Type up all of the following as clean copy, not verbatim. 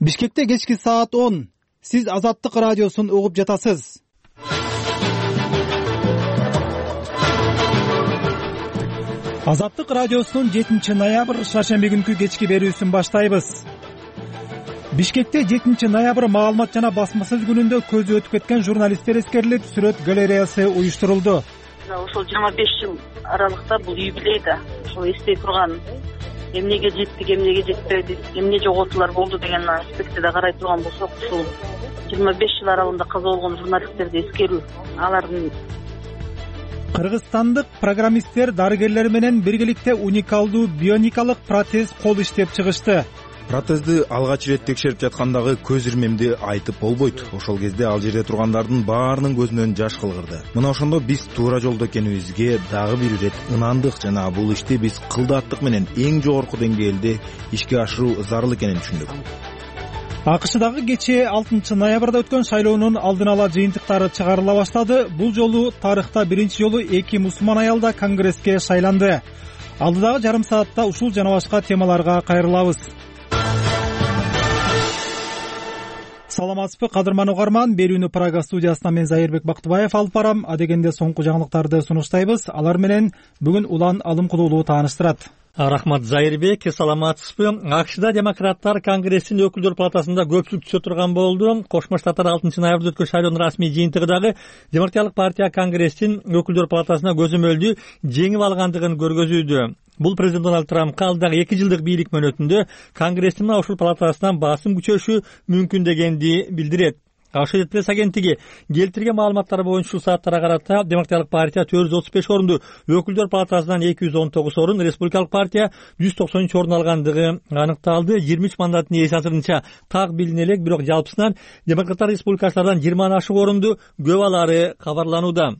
Бишкекте кечки саат 10. Сиз Азаттык радиосун угуп жатасыз. Азаттык радиосунун 7-ноябрь шаршемби күнкү кечки берүүсүн баштайбыз. Бишкекте 7-ноябрь маалымат жана басма сөз күнүндө көзү өтүп кеткен журналисттер эскерилип, сүрөт галереясы уюштурулду. Ошол 25 жыл аралыкта бул юбилей да ошол эстей турган, эмнеге жеттик, эмнеге жетпедик, эмне жоготуулар болду деген аспектте да карай турган болсок, ушул 25 жыл аралыгында каза болгон журналисттерди эскерүү, алардын кыргызстандык программисттер дарыгерлер менен биргеликте уникалдуу бионикалык протез кол иштеп чыгышты. Протезди алгач ирет текшерип жаткандагы көз ирмемди айтып болбойт. Ошол кезде ал жерде тургандардын баарынын көзүнөн жаш кылгырды. Мына ошондо биз туура жолдо экенибизге дагы бир ирет ынандык жана бул ишти биз кылдаттык менен эң жогорку деңгээлде ишке ашыруу зарыл экенин түшүндүк. АКШдагы кечээ 6-ноябрда өткөн шайлоонун алдын ала жыйынтыктары чыгарыла баштады. Бул жолу тарыхта биринчи жолу 2 мусулман аял да конгресске шайланды. Алдыдагы жарым саатта ушул жана башка темаларга кайрылабыз. Саламатсызбы, кадырман угарман. Берүүнү Прага студиясынан мен Зайырбек Бактыбаев алып барам. Адегенде соңку жаңылыктарды сунуштайбыз. Алар менен бүгүн Улан Алымкулуулу тааныштырат. Рахмат, Зайырбек. Саламатсызбы. АКШда демократтар конгрессинин өкүлдөр палатасында көпчүлүк түшө турган болду. Кошмо Штаттар 6-ноябрда өткөн шайлоонун расмий жыйынтыгы дагы Демократиялык партия конгресстин өкүлдөр палатасына көзөмөлдү жеңип алгандыгын көргөзүүдө. Бул президент Дональд Трампка алдагы 2 жылдык бийлик мөөнөтүндө конгресстин ушул палатасынан басым күчөшү мүмкүн дегенди билдирет. Associated Press агенттиги келтирген маалыматтар боюнча ушул сааттарга карата Демократиялык партия 435 орунду, өкүлдөр палатасынан 219 орун, Республикалык партия 193 орун алгандыгы аныкталды. 23 мандаттын ээси азырынча так билине элек, бирок жалпысынан демократтар республикачылардан 20 ашык орунду көп алары кабарланууда.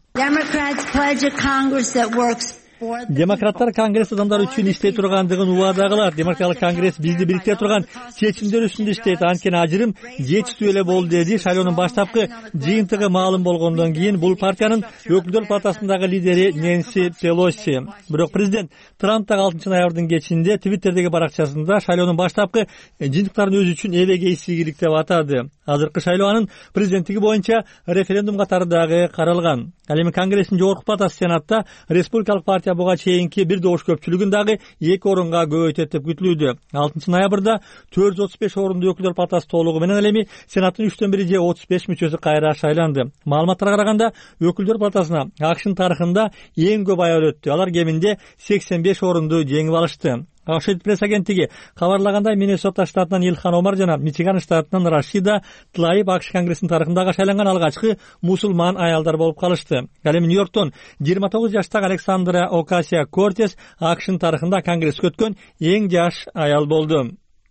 Демократтар конгресс адамдар үчүн иштей тургандыгын убада кылат. Демократиялык конгресс бизди бириктире турган чечимдер үстүндө иштейт. Анткени ажырым жетиштүү эле болду, деди шайлоонун баштапкы жыйынтыгы маалым болгондон кийин бул партиянын өкүлдөр палатасындагы лидери Нэнси Пелоси. Бирок президент Трамп дагы 6-ноябрдын кечинде Твиттердеги баракчасында шайлоонун баштапкы жыйынтыктарын өзү үчүн эбегейсиздик деп атады. Азыркы шайлоо анын президенттиги боюнча референдум катары дагы каралган. Ал эми конгресстин жогорку палатасы Сенатта Республикалык партия буга чейинки бир добуш көпчүлүгүн дагы 2 орунга көбөйтөт деп күтүлүүдө. 6-ноябрда 435 орунду өкүлдөр палатасы толугу менен ал эми Сенаттын 3/1 же 35 мүчөсү кайра шайланды. Маалыматтарга караганда өкүлдөр палатасына АКШнын тарыхында эң көп аял өттү. Алар кеминде 85 орунду жеңип алышты. Associated Press агенттиги кабарлагандай, Миннесота штатынан Илхан Омар жана Мичиган штатынан Рашида Тлаиб АКШ конгрессинин тарыхындагы шайланган алгачкы мусулман аялдар болуп калышты. Ал эми Нью-Йорктон 29 жаштагы Александра Окасия-Кортес АКШнын тарыхында конгресске өткөн эң жаш аял болду.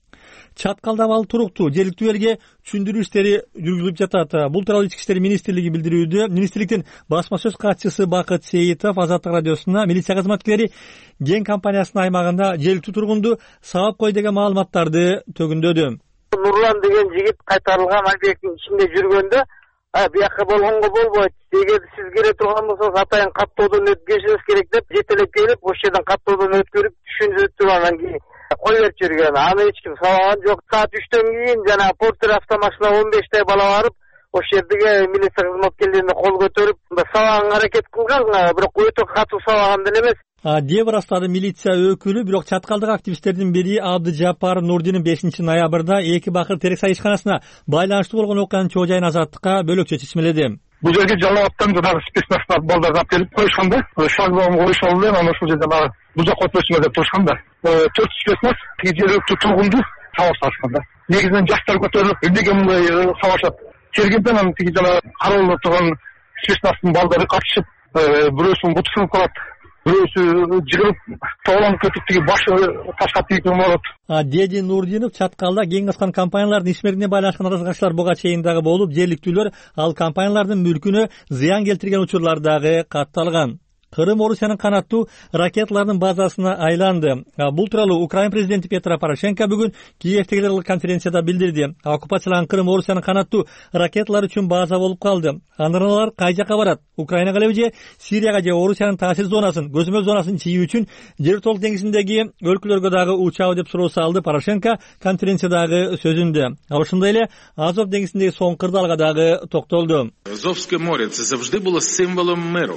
Чаткалдабал туруктуу жергиликтүү элге түшүндүрүү иштери жүргүзүлүп жатат. Бул тууралуу Ички иштер министрлиги билдирүүдө. Министрликтин басма сөз катчысы Бакыт Сейитов Азаттык радиосуна милиция кызматкерлери Ген компаниясынын аймагында жергиликтүү тургунду сабап кой деген маалыматтарды төгүндөдү. Нурлан деген жигит кайтарылган объекттин ичинде жүргөндө бияка болгонго болбойт. Эгер сиз келе турган болсоңуз атайын каттоодон өткөрүшүңүз керек деп жетелеп келип, ошол жерден каттоодон өткөрүп түшүндүрүп анан кийин кой берип жүргөн. Аны эч ким сабаган жок. Саат 3төн кийин жана Портер автомашина 15 бала барып, ошол жердеги милиция кызматкерлерине кол көтөрүп, сабаганга аракет кылган, бирок өтө катуу сабаган деле эмес. Деп ырастады милиция өкүлү. Бирок чаткалдык активисттердин бири Абдыжаппар Нурдинин 5-ноябрда 2 бакыр терек сайышканасына байланыштуу болгон окуянын чоо жайын Азаттыкка бөлөкчө чечмеледи. Бул жерге жалаптан жанагы спецназдар балдарды алып келип коюшканда, шлагбаум коюшулду эле, анан ошол жерде бара бул жака өтпөсүңөр деп турушканда, 4 спецназ тиги жергиликтүү тургунду сабап салышканда. Негизинен жаштар көтөрүлүп, эмнеге мындай сабашат? Тергенде анан тиги жанагы кароолдо турган спецназдын балдары катышып, бирөөсүнүн буту сынып калат, бирөөсү жыгылып, тоолонуп кетип, тиги башы ташка тийип болот. Деди Нурдинов чаткалда кең аскан компаниялардын ишмердигине байланышкан арызгачылар буга чейин дагы болуп, жергиликтүүлөр ал компаниялардын мүлкүнө зыян келтирген учурлар дагы катталган. Кырым Орусиянын канаттуу ракеталарынын базасына айланды. Бул тууралуу Украина президенти Петро Порошенко бүгүн Киевдеги конференцияда билдирди. Оккупацияланган Кырым Орусиянын канаттуу ракеталар үчүн база болуп калды. Андан алар кай жака барат? Украинага элеби же Сирияга же Орусиянын таасир зонасын, көзөмөл зонасын чийүү үчүн Жер өлкөлүк деңизиндеги өлкөлөргө дагы учабы деп суроо салды Порошенко конференциядагы сөзүндө. Ал ошондой эле Азов деңизиндеги соң кырдаалга дагы токтолду. Азовское море це завжди було символом миру.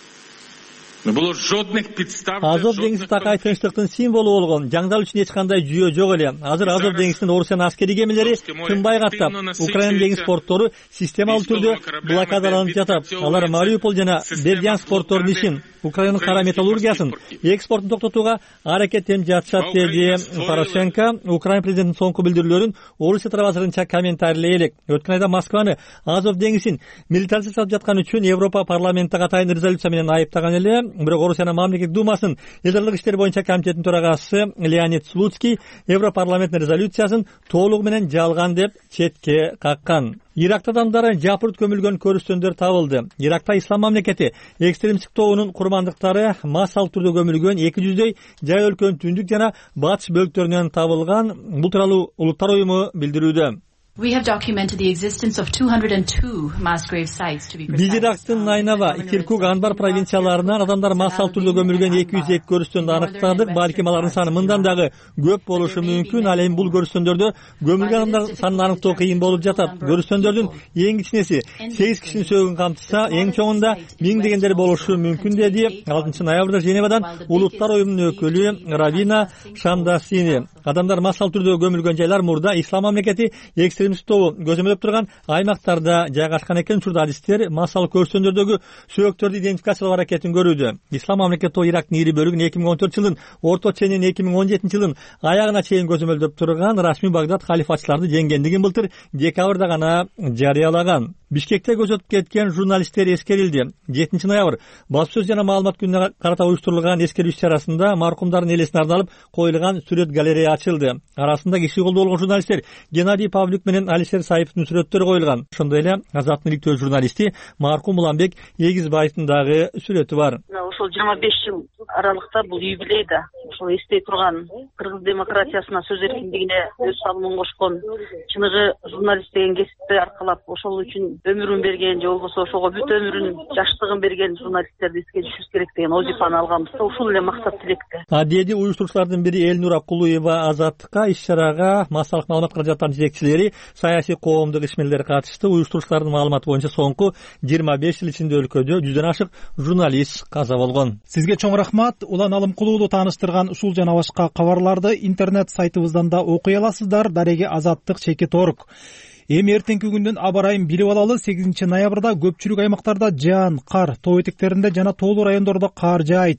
Азов деңизи такай тынчтыктын символу болгон. Жаңдал үчүн эч кандай жүйө жок эле. Азыр Азов деңизинин Орусиянын аскери кемелери тынбай каттап, Украина деңиз порттору системалуу түрдө блокадаланып жатат. Алар Мариуполь жана Бердянск портторунун ишин, Украинанын кара металлургиясын, экспортун токтотууга аракеттенип жатышат деди Порошенко. Украина президентинин соңку билдирүүлөрүн Орусия тарабы комментарийлей элек. Өткөн айда Москваны Азов деңизин милитаризациялап жаткан үчүн Европа парламенти катайын резолюция менен айыптаган эле. Бирок Орусиянын мамлекеттик думасынын элдарлык иштер боюнча комитетинин төрагасы Леонид Слуцкий Европарламенттин резолюциясын толугу менен жалган деп четке каккан. Иракта адамдары жапырт көмүлгөн көрүстөндөр табылды. Иракта ислам мамлекети экстремисттик тобунун курмандыктары массалык түрдө көмүлгөн 200дөй жай өлкөнүн түндүк жана батыш бөлүктөрүнөн табылган. Бул тууралуу Улуттар уюму билдирүүдө. We have documented the existence of 202 mass grave sites to be precise. Биз Ирактын Найнава, Киркук, Анбар провинцияларынан адамдар массалык түрдө көмүлгөн 202 көрүстөндү аныктадык. Балким алардын саны мындан дагы көп болушу мүмкүн. Ал эми бул көрүстөндөрдө көмүлгөн адамдар санын аныктоо кыйын болуп жатат. Көрүстөндөрдүн эң кичинеси 8 кишинин сөөгүн камтыса, эң чоңунда 1000 дегендер болушу мүмкүн деди 6 ноябрда Женевадан Улуттар уюмунун өкүлү Равина Шандасини. Адамдар массалык түрдө көмүлгөн жайлар мурда ислам мамлекети экстремисттик тобу көзөмөлдөп турган аймактарда жайгашкан экен. Журналисттер массалык көрүстөндөрдөгү сөөктөрдү идентификациялоо аракетин көрүүдө. Ислам мамлекети тобу Ирактын ири бөлүгүн 2014 жылдын орто ченинен 2017 жылдын аягына чейин көзөмөлдөп турган расмий Багдад халифатчыларды жеңгендигин былтыр декабрда гана жарыялаган. Бишкекте көз өтүп кеткен журналисттер эскерилди. 7 ноябрь баспасөз жана маалымат күнүнө карата уюштурулган эскерүү иш-чарасында маркумдардын элесине арналып коюлган сүрөт галерея ачылды. Арасында киши колдоо болгон журналисттер Геннадий Павлюк менен Алишер Саиповдун сүрөттөрү коюлган. Ошондой эле Азаттын иликтөө журналисти маркум Уланбек Эгизбаевдин дагы сүрөтү бар. Ошол 25 жыл аралыкта бул юбилейда ошол эстей турган кыргыз демократиясына, сөз эркиндигине өз салымын кошкон чыныгы журналист деген кесипти аркалап ошол үчүн өмүрүн берген же болбосо ошого бүт өмүрүн, жаштыгын берген журналисттерди эске түшүрүш керек деген вазифаны алганбыз. Ушул эле максат тилекте. Деди уюштуруучулардын бири Элнура Кулуева. Азаттыкка иш-чарага массалык маалымат каражаттарынын жетекчилери, саясий коомдук ишмерлер катышты. Уюштуруучулардын маалыматы боюнча соңку 25 жыл ичинде өлкөдө 100дөн ашык журналист каза болгон. Сизге чоң рахмат. Улан Алымкулуулу тааныштырган ушул жана башка кабарларды интернет сайтыбыздан да окуй аласыздар. Дареги Азаттык.org. Эми эртеңки күндүн аба ырайын билип алалы. 8 ноябрда көпчүлүк аймактарда жаан, кар, тоо этектеринде жана тоолуу райондордо кар жаайт.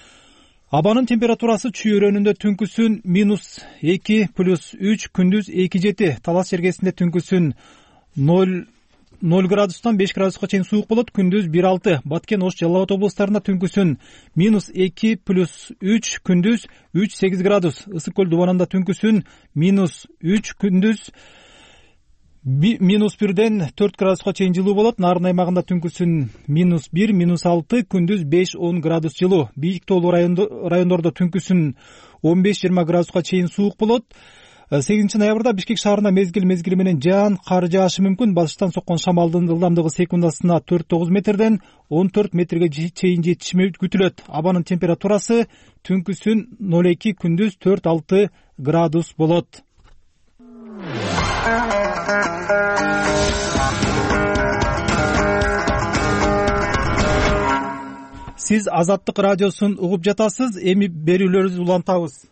Абанын температурасы чүйөрөнүндө түнкүсүн -2 +3, күндүз 2-7. Талас жергесинде түнкүсүн 0 градустан 5 градуска чейин суук болот, күндүз 1-6. Баткен, Ош, Жалал Абад облустарында түнкүсүн -2 +3, күндүз 3-8 градус. Ысык көл Дубанында түнкүсүн -3, күндүз -1ден 4 градуска чейин жылуу болот. Нарын аймагында түнкүсүн -1, -6, күндүз 5-10 градус жылуу. Бийик тоолуу райондордо түнкүсүн 15-20 градуска чейин суук болот. 8 ноябрда Бишкек шаарында мезгил менен жаан, кар жаашы мүмкүн. Батыштан соккон шамалдын ылдамдыгы секундасына 4-9 метрден 14 метрге чейин жетиши күтүлөт. Абанын температурасы түнкүсүн 0-2, күндүз 4-6 градус болот. Сиз Азаттык радиосун угуп жатасыз. Эми берүүлөрүбүздү улантабыз.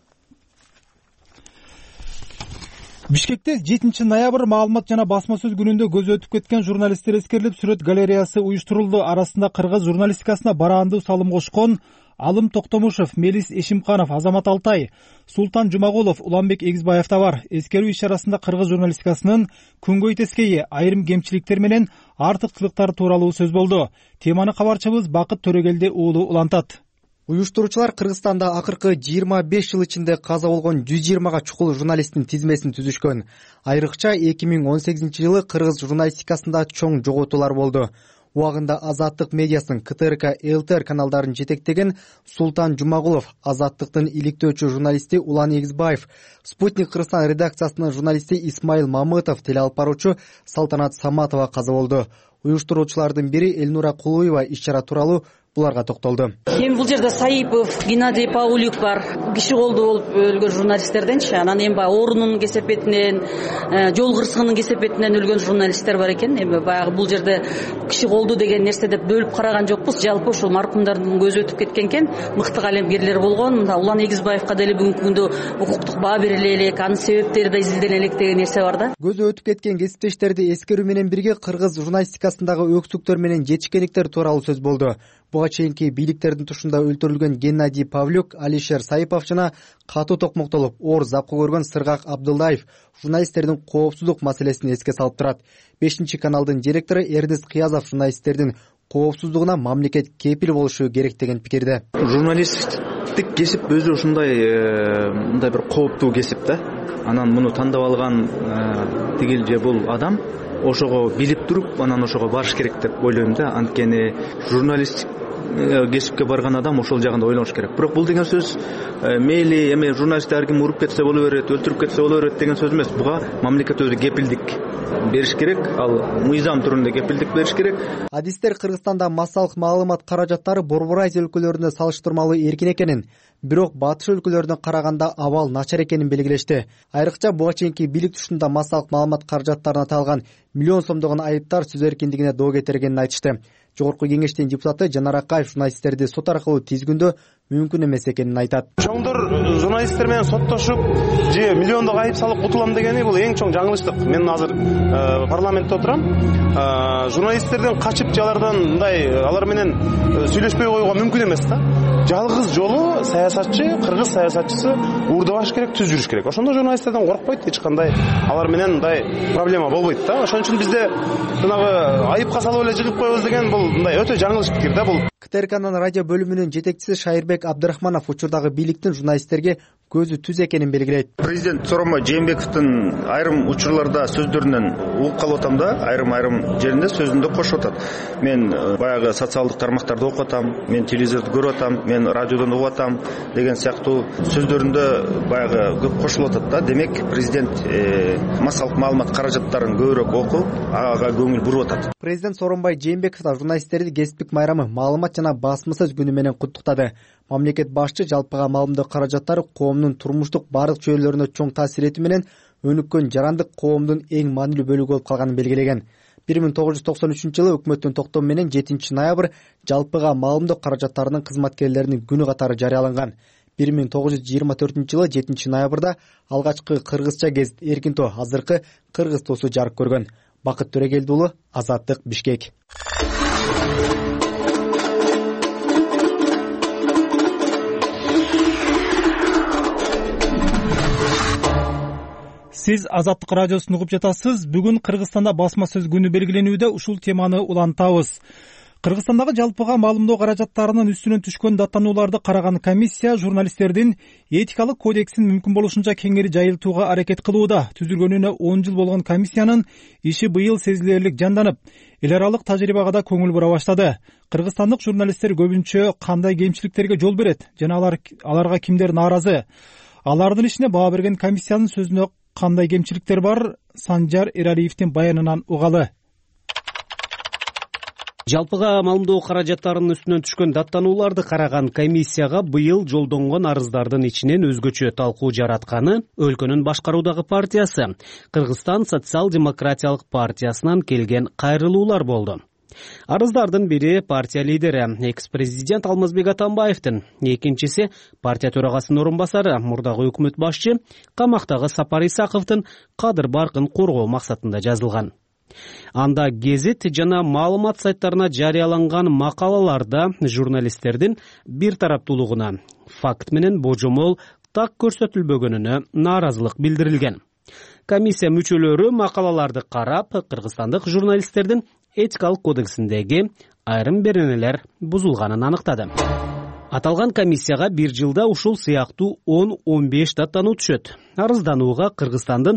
Бишкекте 7 ноябрь маалымат жана басма сөз күнүндө көз өтүп кеткен журналисттер эскерилип, сүрөт галереясы уюштурулду. Арасында кыргыз журналистикасына бараандуу салым кошкон Алым Токтомушев, Мелис Эшимканов, Азамат Алтай, Султан Жумагулов, Уланбек Эгизбаев да бар. Эскерүү иш-чарасында кыргыз журналистикасынын күнгөй тескейи, айрым кемчиликтер менен артыкчылыктары тууралуу сөз болду. Теманы кабарчыбыз Бакыт Төрөгелди уулу улантат. Уюштуруучулар Кыргызстанда акыркы 25 жыл ичинде каза болгон 120га чукул журналисттин тизмесин түзүшкөн. Айрыкча 2018 жылы кыргыз журналистикасында чоң жоготуулар болду. Убагында Азаттык медиасынын КТРК ЛТР каналдарын жетектеген Султан Жумагулов, Азаттыктын иликтөөчү журналисти Улан Эгизбаев, Спутник Кыргызстан редакциясынын журналисти Исмаил Мамытов, телеалып баруучу Салтанат Саматова каза болду. Уюштуруучулардын бири Элнура Кулуева иш-чара тууралуу буларга токтолду. Эми бул жерде Саипов, Геннадий Паулюк бар. Киши колду болуп өлгөн журналисттерденчи. Анан эми баягы оорунун кесепетинен, жол кырсыгынын кесепетинен өлгөн журналисттер бар экен. Эми баягы бул жерде киши колду деген нерсе деп бөлүп караган жокпуз. Жалпы ушул маркумдардын көзү өтүп кеткен экен. Мыкты калемгерлер болгон. Мында Улан Эгизбаевка деле бүгүнкү күндө укуктук баа бериле элек, анын себептери да изилдене элек деген нерсе бар да. Көзү өтүп кеткен кесиптештерди эскерүү менен бирге кыргыз журналистикасындагы өксүктөр менен жетишкендиктер тууралуу сөз болду. Буга чейинки бийликтердин тушунда өлтүрүлгөн Геннадий Павлюк, Алишер Саипов жана катуу токмоктолуп оор запкы көргөн Сыргак Абдуллаев журналисттердин коопсуздук маселесин эске салып турат. 5-каналдын директору Эрнест Кыязов журналисттердин коопсуздугуна мамлекет кепил болушу керек деген пикирде. Журналисттик кесип өзү ушундай мындай бир кооптуу кесип да. Анан муну тандап алган тигил же бул адам ошого билип туруп, анан ошого барыш керек деп ойлойм да. Анткени журналисттик кесипке барган адам ошол жагында ойлош керек. Бирок бул деген сөз мейли эми журналистти ар ким уруп кетсе боло берет, өлтүрүп кетсе боло берет деген сөз эмес. Буга мамлекет өзү кепилдик бериш керек, ал мыйзам түрүндө кепилдик бериш керек. Адистер Кыргызстанда массалык маалымат каражаттары Борбор Азия өлкөлөрүндө салыштырмалуу эркин экенин, бирок батыш өлкөлөрүнө караганда абал начар экенин белгилешти. Айрыкча буга чейинки бийлик тушунда массалык маалымат каражаттарына аталган миллион сомдогон айыптар сөз эркиндигине доо кетиргенин айтышты. Жогорку кеңештин депутаты Жанар Акаев журналисттерди сот аркылуу тизгүндөө мүмкүн эмес экенин айтат. Чоңдор журналисттер менен соттошуп же миллиондогу айып салып кутулам дегени бул эң чоң жаңылыштык. Мен азыр парламентте отурам. Журналисттерден качып же алар менен сүйлөшпөй коюуга мүмкүн эмес да. Жалгыз жолу саясатчы, кыргыз саясатчысы уурдабаш керек, түз жүрүш керек. Ошондо журналисттерден коркпойт, эч кандай алар менен мындай проблема болбойт да. Ошон үчүн бизде жанагы айыпка салып эле жыгып коебуз деген бул мындай өтө жаңылыш пикир да бул. КТРКнын радио бөлүмүнүн жетекчиси Шайырбек Абдрахманов учурдагы бийликтин журналисттерге көзү түз экенин белгилейт. Президент Сооронбай Жээнбековдун айрым учурларда сөздөрүнөн угуп калып атам да, айрым жеринде сөзүндө кошуп атат. Мен баягы социалдык тармактарды окуп атам, мен телевизорду көрүп атам, мен радиодон угуп атам деген сыяктуу сөздөрүндө баягы көп кошулуп атат да. Демек президент массалык маалымат каражаттарын көбүрөөк окуп, ага көңүл буруп атат. Президент Сооронбай Жээнбеков журналисттерди кесиптик майрамы, маалымат жана басма сөз күнү менен куттуктады. Мамлекет башчы жалпыга маалымдоо каражаттары коомдун турмуштук бардык чөйрөлөрүнө чоң таасир этүү менен өнүккөн жарандык коомдун эң маанилүү бөлүгү болуп калганын белгилеген. 1993-жылы өкмөттүн токтому менен 7 ноябрь жалпыга маалымдоо каражаттарынын кызматкерлеринин күнү катары жарыяланган. 1924-жылы 7 ноябрда алгачкы кыргызча гезит Эркин тоо, азыркы Кыргыз тоосу жарык көргөн. Бакыт Төрөгелди уулу, Азаттык, Бишкек. Сиз Азаттык радиосун угуп жатасыз. Бүгүн Кыргызстанда басма сөз күнү белгиленүүдө ушул теманы улантабыз. Кыргызстандагы жалпыга маалымдоо каражаттарынын үстүнөн түшкөн даттанууларды караган комиссия журналисттердин этикалык кодексин мүмкүн болушунча кеңири жайылтууга аракет кылууда. Түзүлгөнүнө 10 жыл болгон комиссиянын иши быйыл сезилерлик жанданып, эл аралык тажрыйбага да көңүл бура баштады. Кыргызстандык журналисттер көбүнчө кандай кемчиликтерге жол берет жана аларга кимдер нааразы? Алардын ишине баа берген комиссиянын сөзүнө кандай кемчиликтер бар? Санжар Эралиевдин баянынан угалы. Жалпыга маалымдоо каражаттарынын үстүнөн түшкөн даттанууларды караган комиссияга быйыл жолдонгон арыздардын ичинен өзгөчө талкуу жаратканы өлкөнүн башкаруудагы партиясы, Кыргызстан социал-демократиялык партиясынан келген кайрылуулар болду. Арыздардын бири партия лидери экс-президент Алмазбек Атамбаевдин, экинчиси партия төрагасынын орун басары, мурдагы өкмөт башчы камактагы Сапар Исаковдун кадыр баркын коргоо максатында жазылган. Анда гезит жана маалымат сайттарына жарыяланган макалаларда журналисттердин бир тараптуулугуна, факт менен божомол так көрсөтүлбөгөнүнө нааразылык билдирилген. Комиссия мүчөлөрү макалаларды карап, кыргызстандык журналисттердин этикалык кодексиндеги айрым беренелер бузулганын аныктады. Аталган комиссияга бир жылда ушул сыяктуу 10-15 даттануу түшөт. Арызданууга Кыргызстандын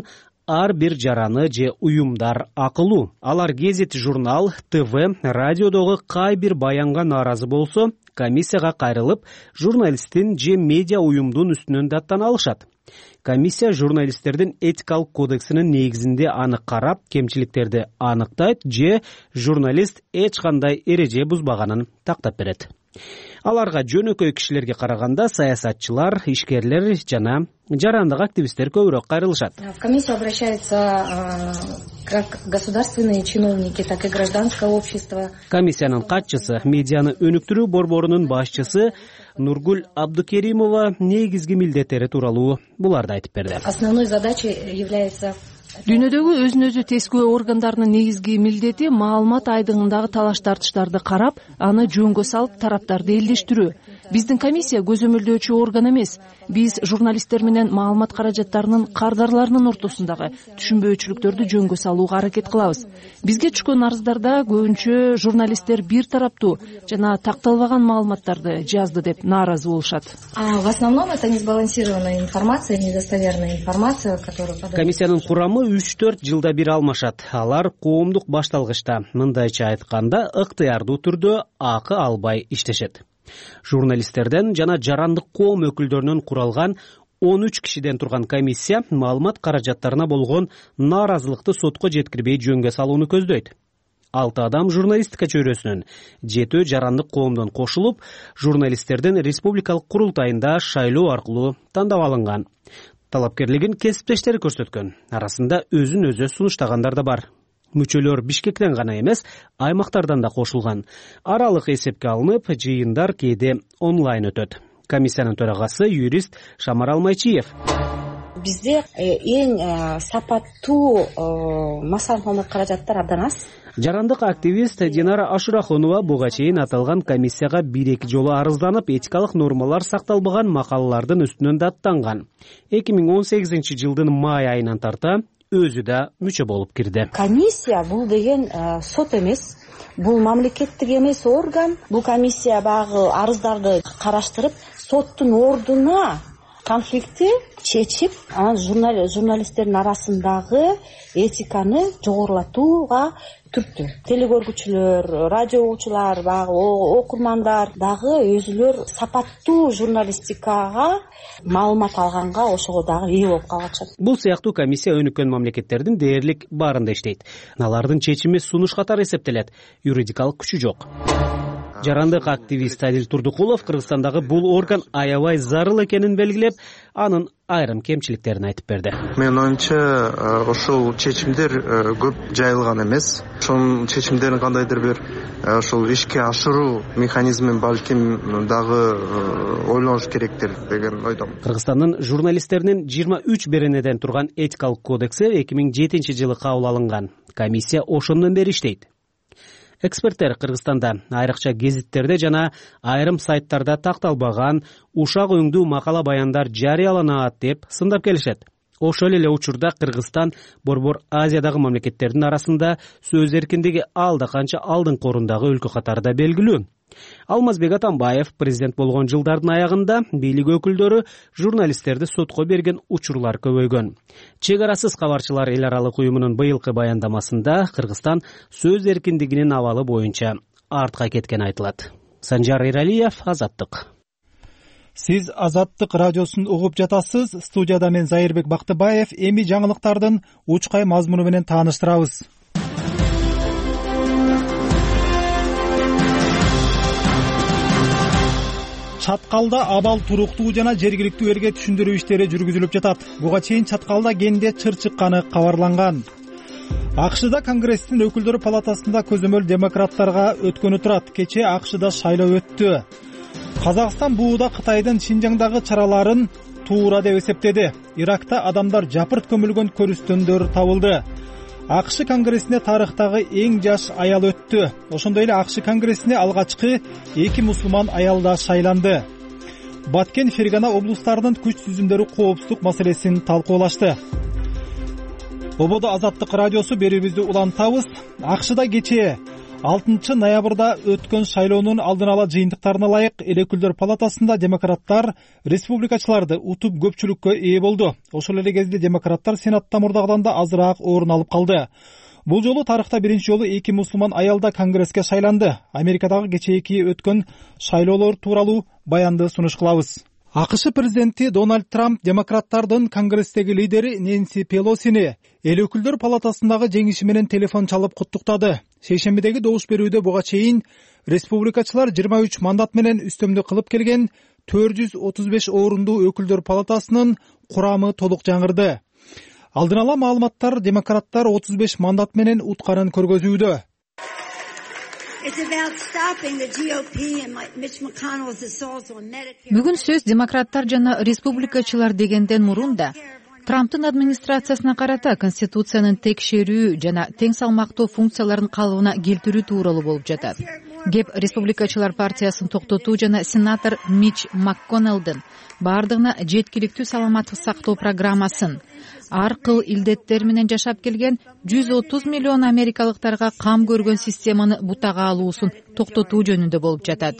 ар бир жараны же уюмдар акылуу. Алар гезит, журнал, ТВ, радиодогу кай бир баянга нааразы болсо, комиссияга кайрылып, журналисттин же медиа уюмдун үстүнөн даттана алышат. Комиссия журналисттердин этикалык кодексинин негизинде аны карап, кемчиликтерди аныктайт же журналист эч кандай эреже бузбаганын тактап берет. Аларга жөнөкөй кишилерге караганда саясатчылар, ишкерлер жана жарандык активисттер көбүрөөк кайрылышат. В комиссию обращаются как государственные чиновники, так и гражданское общество. Комиссиянын катчысы, медианы өнүктүрүү борборунун башчысы Нургуль Абдукеримова негизги милдеттери тууралуу буларды айтып берди. Основной задачей является Дүйнөдөгү өзүн өзү тескөө органдарынын негизги милдети маалымат айдыңындагы талаш тартыштарды карап, аны жөнгө салып, тараптарды элдештирүү. Биздин комиссия көзөмөлдөөчү орган эмес. Биз журналисттер менен маалымат каражаттарынын кардарларынын ортосундагы түшүнбөөчүлүктөрдү жөнгө салууга аракет кылабыз. Бизге түшкөн арыздарда көбүнчө журналисттер бир тараптуу жана такталбаган маалыматтарды жазды деп нааразы болушат. В основном это несбалансированная информация, недостоверная информация, которую комиссиянын курамы 3-4 жылда бир алмашат. Алар коомдук башталгычта, мындайча айтканда, ыктыярдуу түрдө акы албай иштешет. Журналисттерден жана жарандык коом өкүлдөрүнөн куралган 13 кишиден турган комиссия маалымат каражаттарына болгон нааразылыкты сотко жеткирбей жөнгө салууну көздөйт. 6 адам журналистика чөйрөсүнөн, 7 жарандык коомдон кошулуп, журналисттердин республикалык курултайында шайлоо аркылуу тандап алынган. Талапкерлигин кесиптештери көрсөткөн. Арасында өзүн өзү сунуштагандар да бар. Мүчөлөр Бишкектен гана эмес, аймактардан да кошулган. Аралык эсепке алынып, жыйындар кээде онлайн өтөт. Комиссиянын төрагасы юрист Шамарал Майчиев. Бизде эң сапаттуу массалык каражаттар абдан аз. Жарандык активист Динара Ашурахунова буга чейин аталган комиссияга 1-2 жолу арызданып, этикалык нормалар сакталбаган макалалардын үстүнөн даттанган. 2018 жылдын май айынан тарта өзү да мүчө болуп кирди. Комиссия бул деген сот эмес, бул мамлекеттик эмес орган. Бул комиссия багы арыздарды караштырып, соттун ордуна конфликтти чечип, анан журналисттердин арасындагы этиканы жогорулатууга түрттү. Телекөргүчүлөр, радио угуучулар, багы окурмандар дагы өзүлөр сапаттуу журналистикага маалымат алганга ошого дагы ээ болуп калышат. Бул сыяктуу комиссия өнүккөн мамлекеттердин дээрлик баарында иштейт. Алардын чечими сунуш катары эсептелет. Юридикалык күчү жок. Жарандык активист Адил Турдукулов Кыргызстандагы бул орган аябай зарыл экенин белгилеп, анын айрым кемчиликтерин айтып берди. Менин оюмча, ошол чечимдер көп жайылган эмес. Ошол чечимдерин кандайдыр бир ошол ишке ашыруу механизмин балким дагы ойлонуш керектир деген ойдомун. Кыргызстандын журналисттеринин 23 беренеден турган этикалык кодекси 2007 жылы кабыл алынган. Комиссия ошондон бери иштейт. Эксперттер Кыргызстанда айрыкча гезиттерде жана айрым сайттарда такталбаган ушак өңдүү макала баяндар жарыяланат деп сындап келишет. Ошол эле учурда Кыргызстан борбор Азиядагы мамлекеттердин арасында сөз эркиндиги алда канча алдыңкы орундагы өлкө катарында белгилүү. Алмазбек Атамбаев президент болгон жылдардын аягында бийлик өкүлдөрү журналисттерди сотко берген учурлар көбөйгөн. Чек арасыз кабарчылар эл аралык уюмунун быйылкы баяндамасында Кыргызстан сөз эркиндигинин абалы боюнча артка кеткени айтылат. Санжар Иралиев, Азаттык. Сиз Азаттык радиосун угуп жатасыз. Студияда мен Зайырбек Бактыбаев. Эми жаңылыктардын учкай мазмуну менен тааныштырабыз. Чаткалда абал туруктуу жана жергиликтүү элге түшүндүрүү иштери жүргүзүлүп жатат. Буга чейин Чаткалда кенде чыр чыкканы кабарланган. АКШда Конгресстин өкүлдөр палатасында көзөмөл демократтарга өткөнү турат. Кечээ АКШда шайлоо өттү. Казакстан бууда Кытайдын Шинжаңдагы чараларын туура деп эсептеди. Иракта адамдар жапырт көмүлгөн көрүстөндөр табылды. АКШ Конгрессине тарыхтагы эң жаш аял өттү. Ошондой эле АКШ Конгрессине алгачкы 2 мусулман аял да шайланды. Баткен, Фергана облустарынын күч түзүмдөрү коопсуздук маселесин талкуулашты. Ободо Азаттык радиосу берүүбүздү улантабыз. АКШда кечээ 6 ноябрда өткөн шайлоонун алдын ала жыйынтыктарына ылайык эл өкүлдөр палатасында демократтар республикачыларды утуп көпчүлүккө ээ болду. Ошол эле кезде демократтар сенатта мурдагыдан да азыраак орун алып калды. Бул жолу тарыхта биринчи жолу 2 мусулман аял да Конгресске шайланды. Америкадагы кечээки өткөн шайлоолор тууралуу баянды сунуш кылабыз. АКШ президенти Дональд Трамп демократтардын Конгресстеги лидери Нэнси Пелосини эл өкүлдөр палатасындагы жеңиши менен телефон чалып куттуктады. Шейшембидеги добуш берүүдө буга чейин республикачылар 23 мандат менен үстөмдүк кылып келген 435 орунду өкүлдөр палатасынын курамы толук жаңырды. Алдын ала маалыматтар демократтар 35 мандат менен утканын көргөзүүдө. Бүгүн сөз демократтар жана республикачылар дегенден мурун да Трамптын администрациясына карата Конституциянын текшерүү жана тең салмактуу функцияларын калыбына келтирүү тууралуу болуп жатат. Кеп республикачылар партиясын токтотуу жана сенатор Мич МакКоннелдин баардыгына жеткиликтүү саламаттык сактоо программасын, ар кыл илдеттер менен жашап келген 130 миллион америкалыктарга кам көргөн системаны бутага алуусун токтотуу жөнүндө болуп жатат.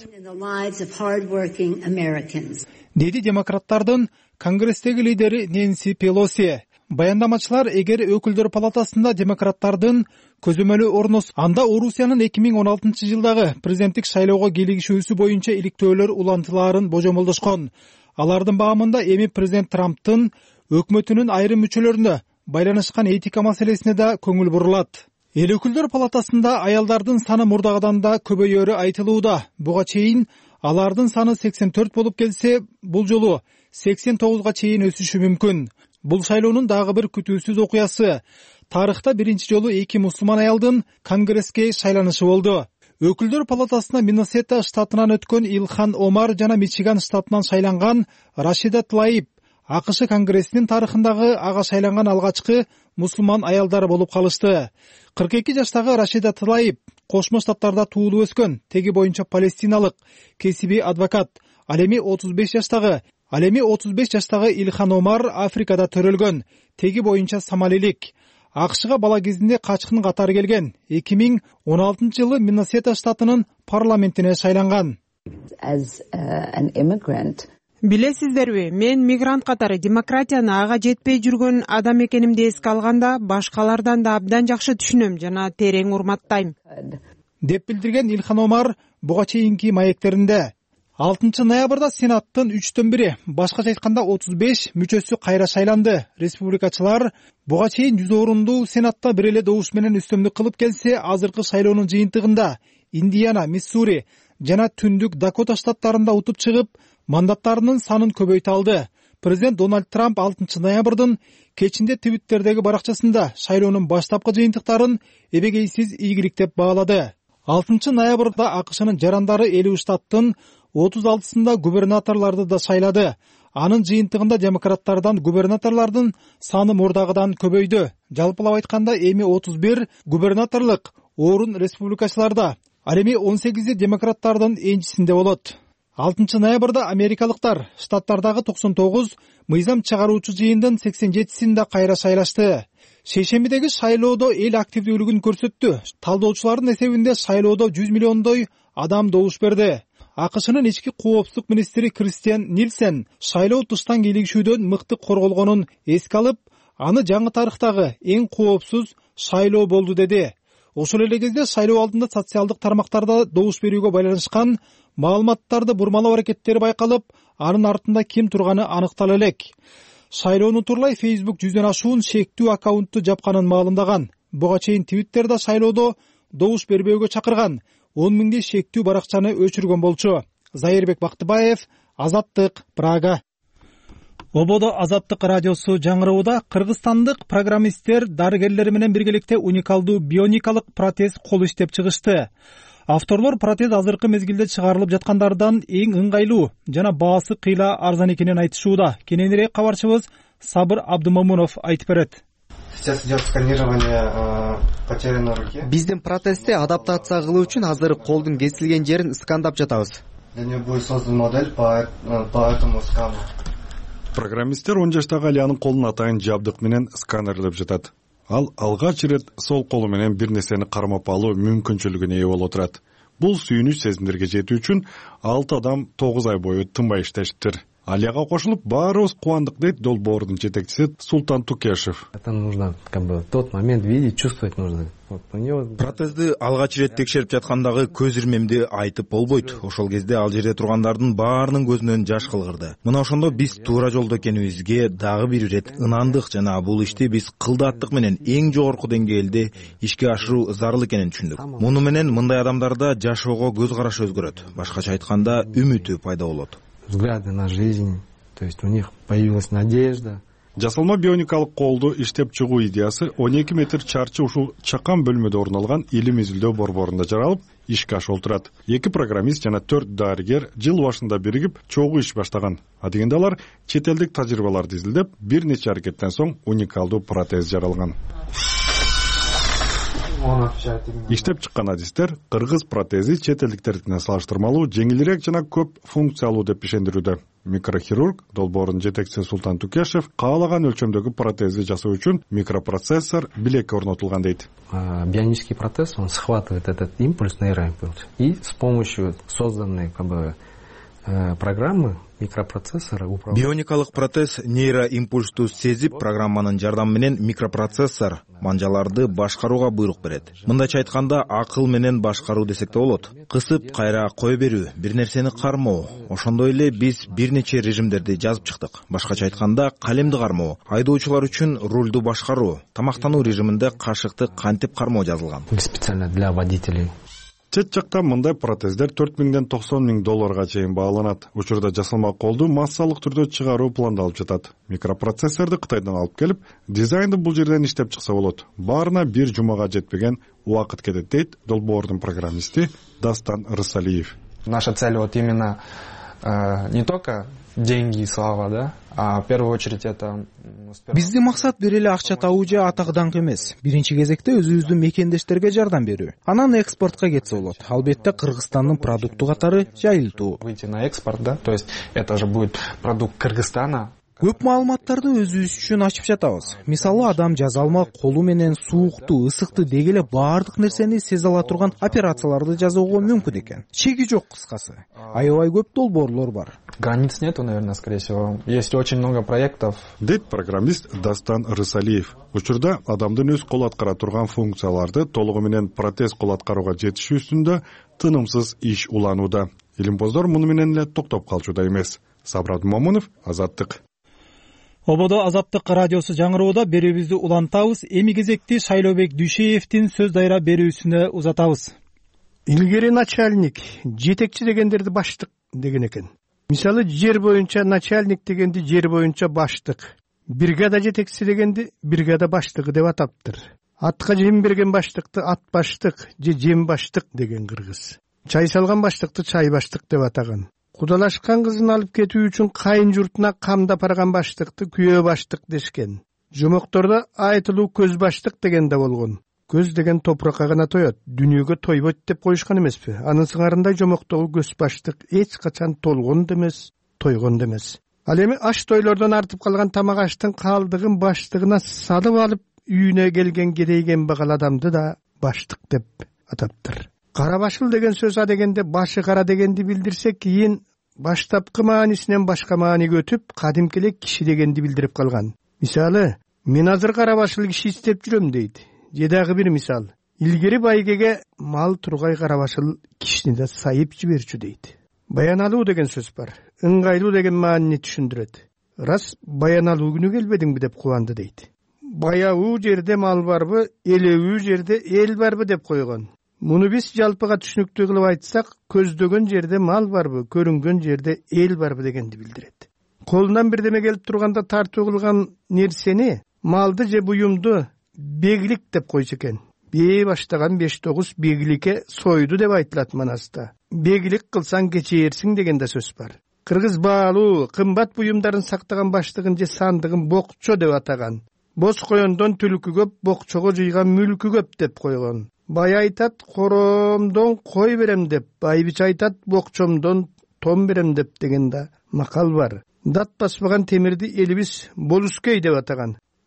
Деди демократтардын Конгресстеги лидери Нэнси Пелоси. Баяндамачылар эгер өкүлдөр палатасында демократтардын көзөмөлү орнос, анда Орусиянын 2016 жылдагы президенттик шайлоого кийлигишүүсү боюнча иликтөөлөр улантылаарын божомолдошкон. Алардын баамында эми президент Трамптын өкмөтүнүн айрым мүчөлөрүнө байланышкан этика маселесине да көңүл бурулат. Эл өкүлдөр палатасында аялдардын саны мурдагыдан да көбөйөрү айтылууда. Буга чейин алардын саны 84 болуп келсе, бул жолу 89га чейин өсүшү мүмкүн. Бул шайлоонун дагы бир күтүүсүз окуясы. Тарыхта биринчи жолу 2 мусулман аялдын Конгресске шайланышы болду. Өкүлдөр палатасына Миннесота штатынан өткөн Илхан Омар жана Мичиган штатынан шайланган Рашида Тлаиб АКШ Конгрессинин тарыхындагы ага шайланган алгачкы мусулман аялдар болуп калышты. 42 жаштагы Рашида Тлаиб Кошмо Штаттарда туулуп өскөн, теги боюнча палестиналык, кесиби адвокат. Ал эми 35 жаштагы Илхан Омар Африкада төрөлгөн, теги боюнча сомалилик. АКШга бала кезинде качкын катары келген. 2016 жылы Миннесота штатынын парламентине шайланган. Билесиздерби, мен мигрант катары демократияны ага жетпей жүргөн адам экенимди эске алганда башкалардан да абдан жакшы түшүнөм жана терең урматтайм, деп билдирген Илхан Омар буга чейинки маектеринде. 6 ноябрда Сенаттын 3/1, башкача айтканда 35 мүчөсү кайра шайланды. Республикачылар буга чейин 100 орунду Сенатта бир эле добуш менен үстөмдүк кылып келсе, азыркы шайлоонун жыйынтыгында Индиана, Миссури жана Түндүк Дакота штаттарында утуп чыгып, мандаттарынын санын көбөйтө алды. Президент Дональд Трамп 6 ноябрдын кечинде Твиттердеги баракчасында шайлоонун баштапкы жыйынтыктарын эбегейсиз ийгилик деп баалады. 6 ноябрда АКШнын жарандары 50 штаттын 36-сында губернаторларды да шайлады. Анын жыйынтыгында демократтардан губернаторлордун саны мурдагыдан көбөйдү. Жалпылап айтканда эми 31 губернаторлук орун республикачыларда, ал эми 18 демократтардын энчисинде болот. 6 ноябрда америкалыктар штаттардагы 99 мыйзам чыгаруучу жыйындын 87-синде кайра шайлашты. Шейшембидеги шайлоодо эл активдүүлүгүн көрсөттү. Талдоочулардын эсебинде шайлоодо 100 миллиондой адам добуш берди. АКШнын ички коопсуздук министри Кристиан Нильсен шайлоо тыштан кийлигишүүдөн мыкты корголгонун эске алып, аны жаңы тарыхтагы эң коопсуз шайлоо болду деди. Ошол эле кезде шайлоо алдында социалдык тармактарда добуш берүүгө байланышкан маалыматтарды бурмалоо аракеттери байкалып, анын артында ким турганы аныктала элек. Шайлоону турлай Facebook 100дөн ашуун шектүү аккаунтту жапканын маалымдаган. Буга чейин Twitterда шайлоодо добуш бербөөгө чакырган 10 миңдей шектүү баракчаны өчүргөн болчу. Зайырбек Бактыбаев, Азаттык, Прага. Ободо Азаттык радиосу жаңырууда кыргызстандык программисттер дарыгерлер менен биргеликте уникалдуу бионикалык протез кол иштеп чыгышты. Авторлор протез азыркы мезгилде чыгарылып жаткандардан эң ыңгайлуу жана баасы кыйла арзан экенин айтышууда. Кененирээк кабарчыбыз Сабыр Абдымомунов айтып берет. Сейчас идет сканирование потерянной руки. Биздин протезде адаптация кылуу үчүн азыр колдун кесилген жерин скандап жатабыз. Для него будет создан модель по этому скану. Программисттер 10 жаштагы Алиянын колун атайын жабдык менен сканерлеп жатат. ал алгач ирет сол колу менен бир нерсени кармап алуу мүмкүнчүлүгүнө ээ болуп отурат. Бул сүйүнүч сезимдерге жетүү үчүн 6 адам 9 ай бою тынбай иштештир. Алияга кошулуп баарыбыз кубандык, дейт долбоордун жетекчиси Султан Тукешев. Это нужно тот момент видеть, чувствовать нужно. Протезди алгач ирет текшерип жаткандагы көз ирмемди айтып болбойт. Ошол кезде ал жерде тургандардын баарынын көзүнөн жаш кылгырды. Мына ошондо биз туура жолдо экенибизге дагы бир ирет ынандык жана бул ишти биз кылдаттык менен эң жогорку деңгээлде ишке ашыруу зарыл экенин түшүндүк. Муну менен мындай адамдарда жашоого көз карашы өзгөрөт. Башкача айтканда, үмүтү пайда болот. Взгляды на жизнь, то есть у них появилась надежда. Жасалма бионикалык колду иштеп чыгуу идеясы 12 метр чарчы ушул чакан бөлмөдө орун алган илим изилдөө борборунда жаралып, ишке ашып турат. 2 программист жана 4 дарыгер жыл башында биригип чогуу иш баштаган. Адегенде алар чет элдик тажрыйбаларды изилдеп, бир нече аракеттен соң уникалдуу протез жаралган. Иштеп чыккан адистер кыргыз протези чет элдиктердикине салыштырмалуу жеңилирээк жана көп функциялуу деп ишендирүүдө. Микрохирург долбоордун жетекчиси Султан Тукешев каалаган өлчөмдөгү протезди жасоо үчүн микропроцессор билекке орнотулган дейт. Бионический протез, он схватывает этот импульс, нейроимпульс, и с помощью созданной программы микропроцессора управляет. Бионикалык протез нейроимпульсту сезип, программанын жардамы менен микропроцессор манжаларды башкарууга буйрук берет. Мындайча айтканда, акыл менен башкаруу десек да болот. Кысып, кайра кое берүү, бир нерсени кармоо. Ошондой эле биз бир нече режимдерди жазып чыктык. Башкача айтканда, калемди кармоо, айдоочулар үчүн рулду башкаруу, тамактануу режиминде кашыкты кантип кармоо жазылган. Специально для водителей. Чет жакта мындай протездер 4000-ден $90,000 чейин бааланат. Учурда жасалма колду массалык түрдө чыгаруу пландалып жатат. Микропроцессорду Кытайдан алып келип, дизайнды бул жерден иштеп чыкса болот. Баарына бир жумага жетпеген убакыт кетет, дейт долбоордун программисти Дастан Рысалиев. Наша цель вот именно не только деньги и слава, да, а в первую очередь это... Биздин максат бир эле акча табуу же атак даңк эмес. Биринчи кезекте өзүбүздүн мекендештерге жардам берүү. Анан экспортко кетсе болот. Албетте Кыргызстандын продукту катары жайылтуу. Выйти на экспорт, да, то есть это же будет продукт Кыргызстана. Көп маалыматтарды өзүбүз үчүн ачып жатабыз. Мисалы, адам жазалма колу менен суукту, ысыкты деги эле баардык нерсени сезе ала турган операцияларды жасоого мүмкүн экен. Чеги жок, кыскасы. Аябай көп долбоорлор бар. Границ нету, наверное, скорее всего. Есть очень много проектов. Дейт программист Дастан Рысалиев. Учурда адамдын өз кол аткара турган функцияларды толугу менен протез кол аткарууга жетишүү үстүндө тынымсыз иш уланууда. Илимпоздор муну менен эле токтоп калчуда эмес. Сабрат Момунов, Азаттык. Ободо Азаттык радиосу жаңыроодо берүүбүздү улантабыз. Эми кезекти Шайлообек Дүйшеевдин сөз дайра берүүсүнө узатабыз. Илгери начальник, жетекчи дегендерди баштык деген экен. Мисалы, жер боюнча начальник дегенди жер боюнча баштык, бригада жетекчиси дегенди бригада баштыгы деп атаптыр. Атка жем берген баштыкты ат баштык же жем баштык деген кыргыз. Чай салган баштыкты чай баштык деп атаган. Кудалашкан кызын алып кетүү үчүн кайын журтуна камдап барган баштыкты күйөө баштык дешкен. Жомоктордо айтылуу көз баштык деген да болгон. Көз деген топуракка гана тоет, дүнүйгө тойбойт деп коюшкан эмеспи? Анын сыңарындай жомоктогу көз баштык эч качан толгон да эмес, тойгон да эмес. Ал эми аш тойлордон артып калган тамак аштын калдыгын баштыгына салып алып үйүнө келген кедейген багал адамды да баштык деп атаптыр. Кара башыл деген сөз адегенде башы кара дегенди билдирсек, кийин баштапкы маанисинен башка мааниге өтүп, кадимки эле киши дегенди билдирип калган. Мисалы, мен азыр кара башыл киши издеп жүрөм дейт. Же дагы бир мисал, илгери байгеге мал тургай кара башыл кишини да сайып жиберчү дейт. Баяналуу деген сөз бар. Ыңгайлуу деген маанини түшүндүрөт. Рас, баяналуу күнү келбедиңби деп кубанды дейт. Баяуу жерде мал барбы, элебүү жерде эл барбы деп койгон. Муну биз жалпыга түшүнүктүү кылып айтсак, көздөгөн жерде мал барбы, көрүнгөн жерде эл барбы дегенди билдирет. Колунан бирдеме келип турганда тартуу кылган нерсени, малды же буюмду беглик деп койчу экен. Бээ баштаган 5-9 бегликке сойду деп айтылат манаста. Беглик кылсаң кечээрсиң деген да сөз бар. Кыргыз баалуу, кымбат буюмдарын сактаган баштыгын же сандыгын бокчо деп атаган. Боз коёндон түлкү көп, бокчого жыйган мүлкү көп деп койгон. Бай айтат, коромдон кой берем деп, байбич айтат, бокчомдон том берем деп деген да макал бар. Дат баспаган темирди элибиз болускей деп атаган.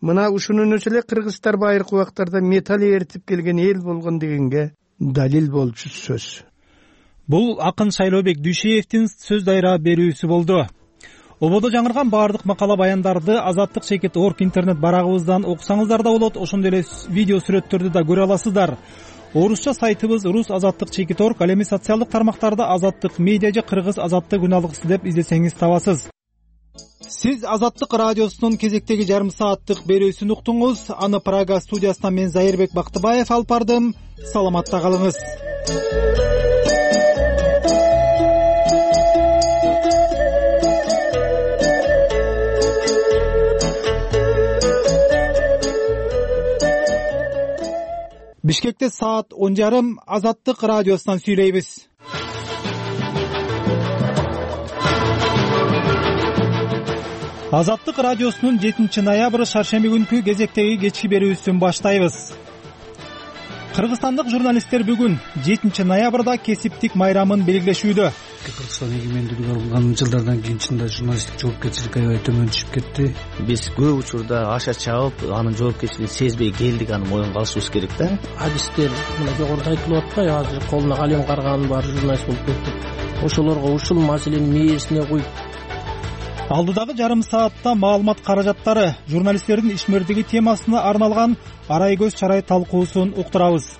мына ушунун өзү эле кыргыздар байыркы убактарда металл эритип келген эл болгон дегенге далил болчу сөз. Бул акын Шайлообек Дүйшеевдин сөз дайра берүүсү болду. Ободо жаңырган баардык макала баяндарды Азаттык чекит орг интернет барагыбыздан окусаңыздар да болот, ошондой эле видео сүрөттөрдү да көрө аласыздар. Орусча сайтыбыз Рус Азаттык чекит орг, ал эми социалдык тармактарда Азаттык медиа же Кыргыз Азаттык үн алгысы деп издесеңиз табасыз. Сиз Азаттык радиосунун кезектеги жарым сааттык берүүсүн уктуңуз. Аны Прага студиясынан мен Зайырбек Бактыбаев алып бардым. Саламатта калыңыз. Бишкекте саат 10:30 Азаттык радиосунан сүйлөйбүз. Азаттык радиосунун 7 ноябрь шаршемби күнкү кезектеги кечки берүүсүн баштайбыз. Кыргызстандык журналисттер бүгүн 7 ноябрда кесиптик майрамын белгилешүүдө. Кыргызстан эгемендүүлүк алган жылдардан кийин чында журналисттик жоопкерчилик аябай төмөн түшүп кетти. Биз көп учурда аша чабып, анын жоопкерчилигин сезбей келдик, аны моюнга алышыбыз керек да. Адистер мына жогоруда айтылып атпайбы, азыр колуна калем карган бар журналист болуп кетти. Ошолорго ушул маселени мээсине коюп алдыдагы жарым саатта маалымат каражаттары журналисттердин ишмердиги темасына арналган арай көз чарай талкуусун уктурабыз.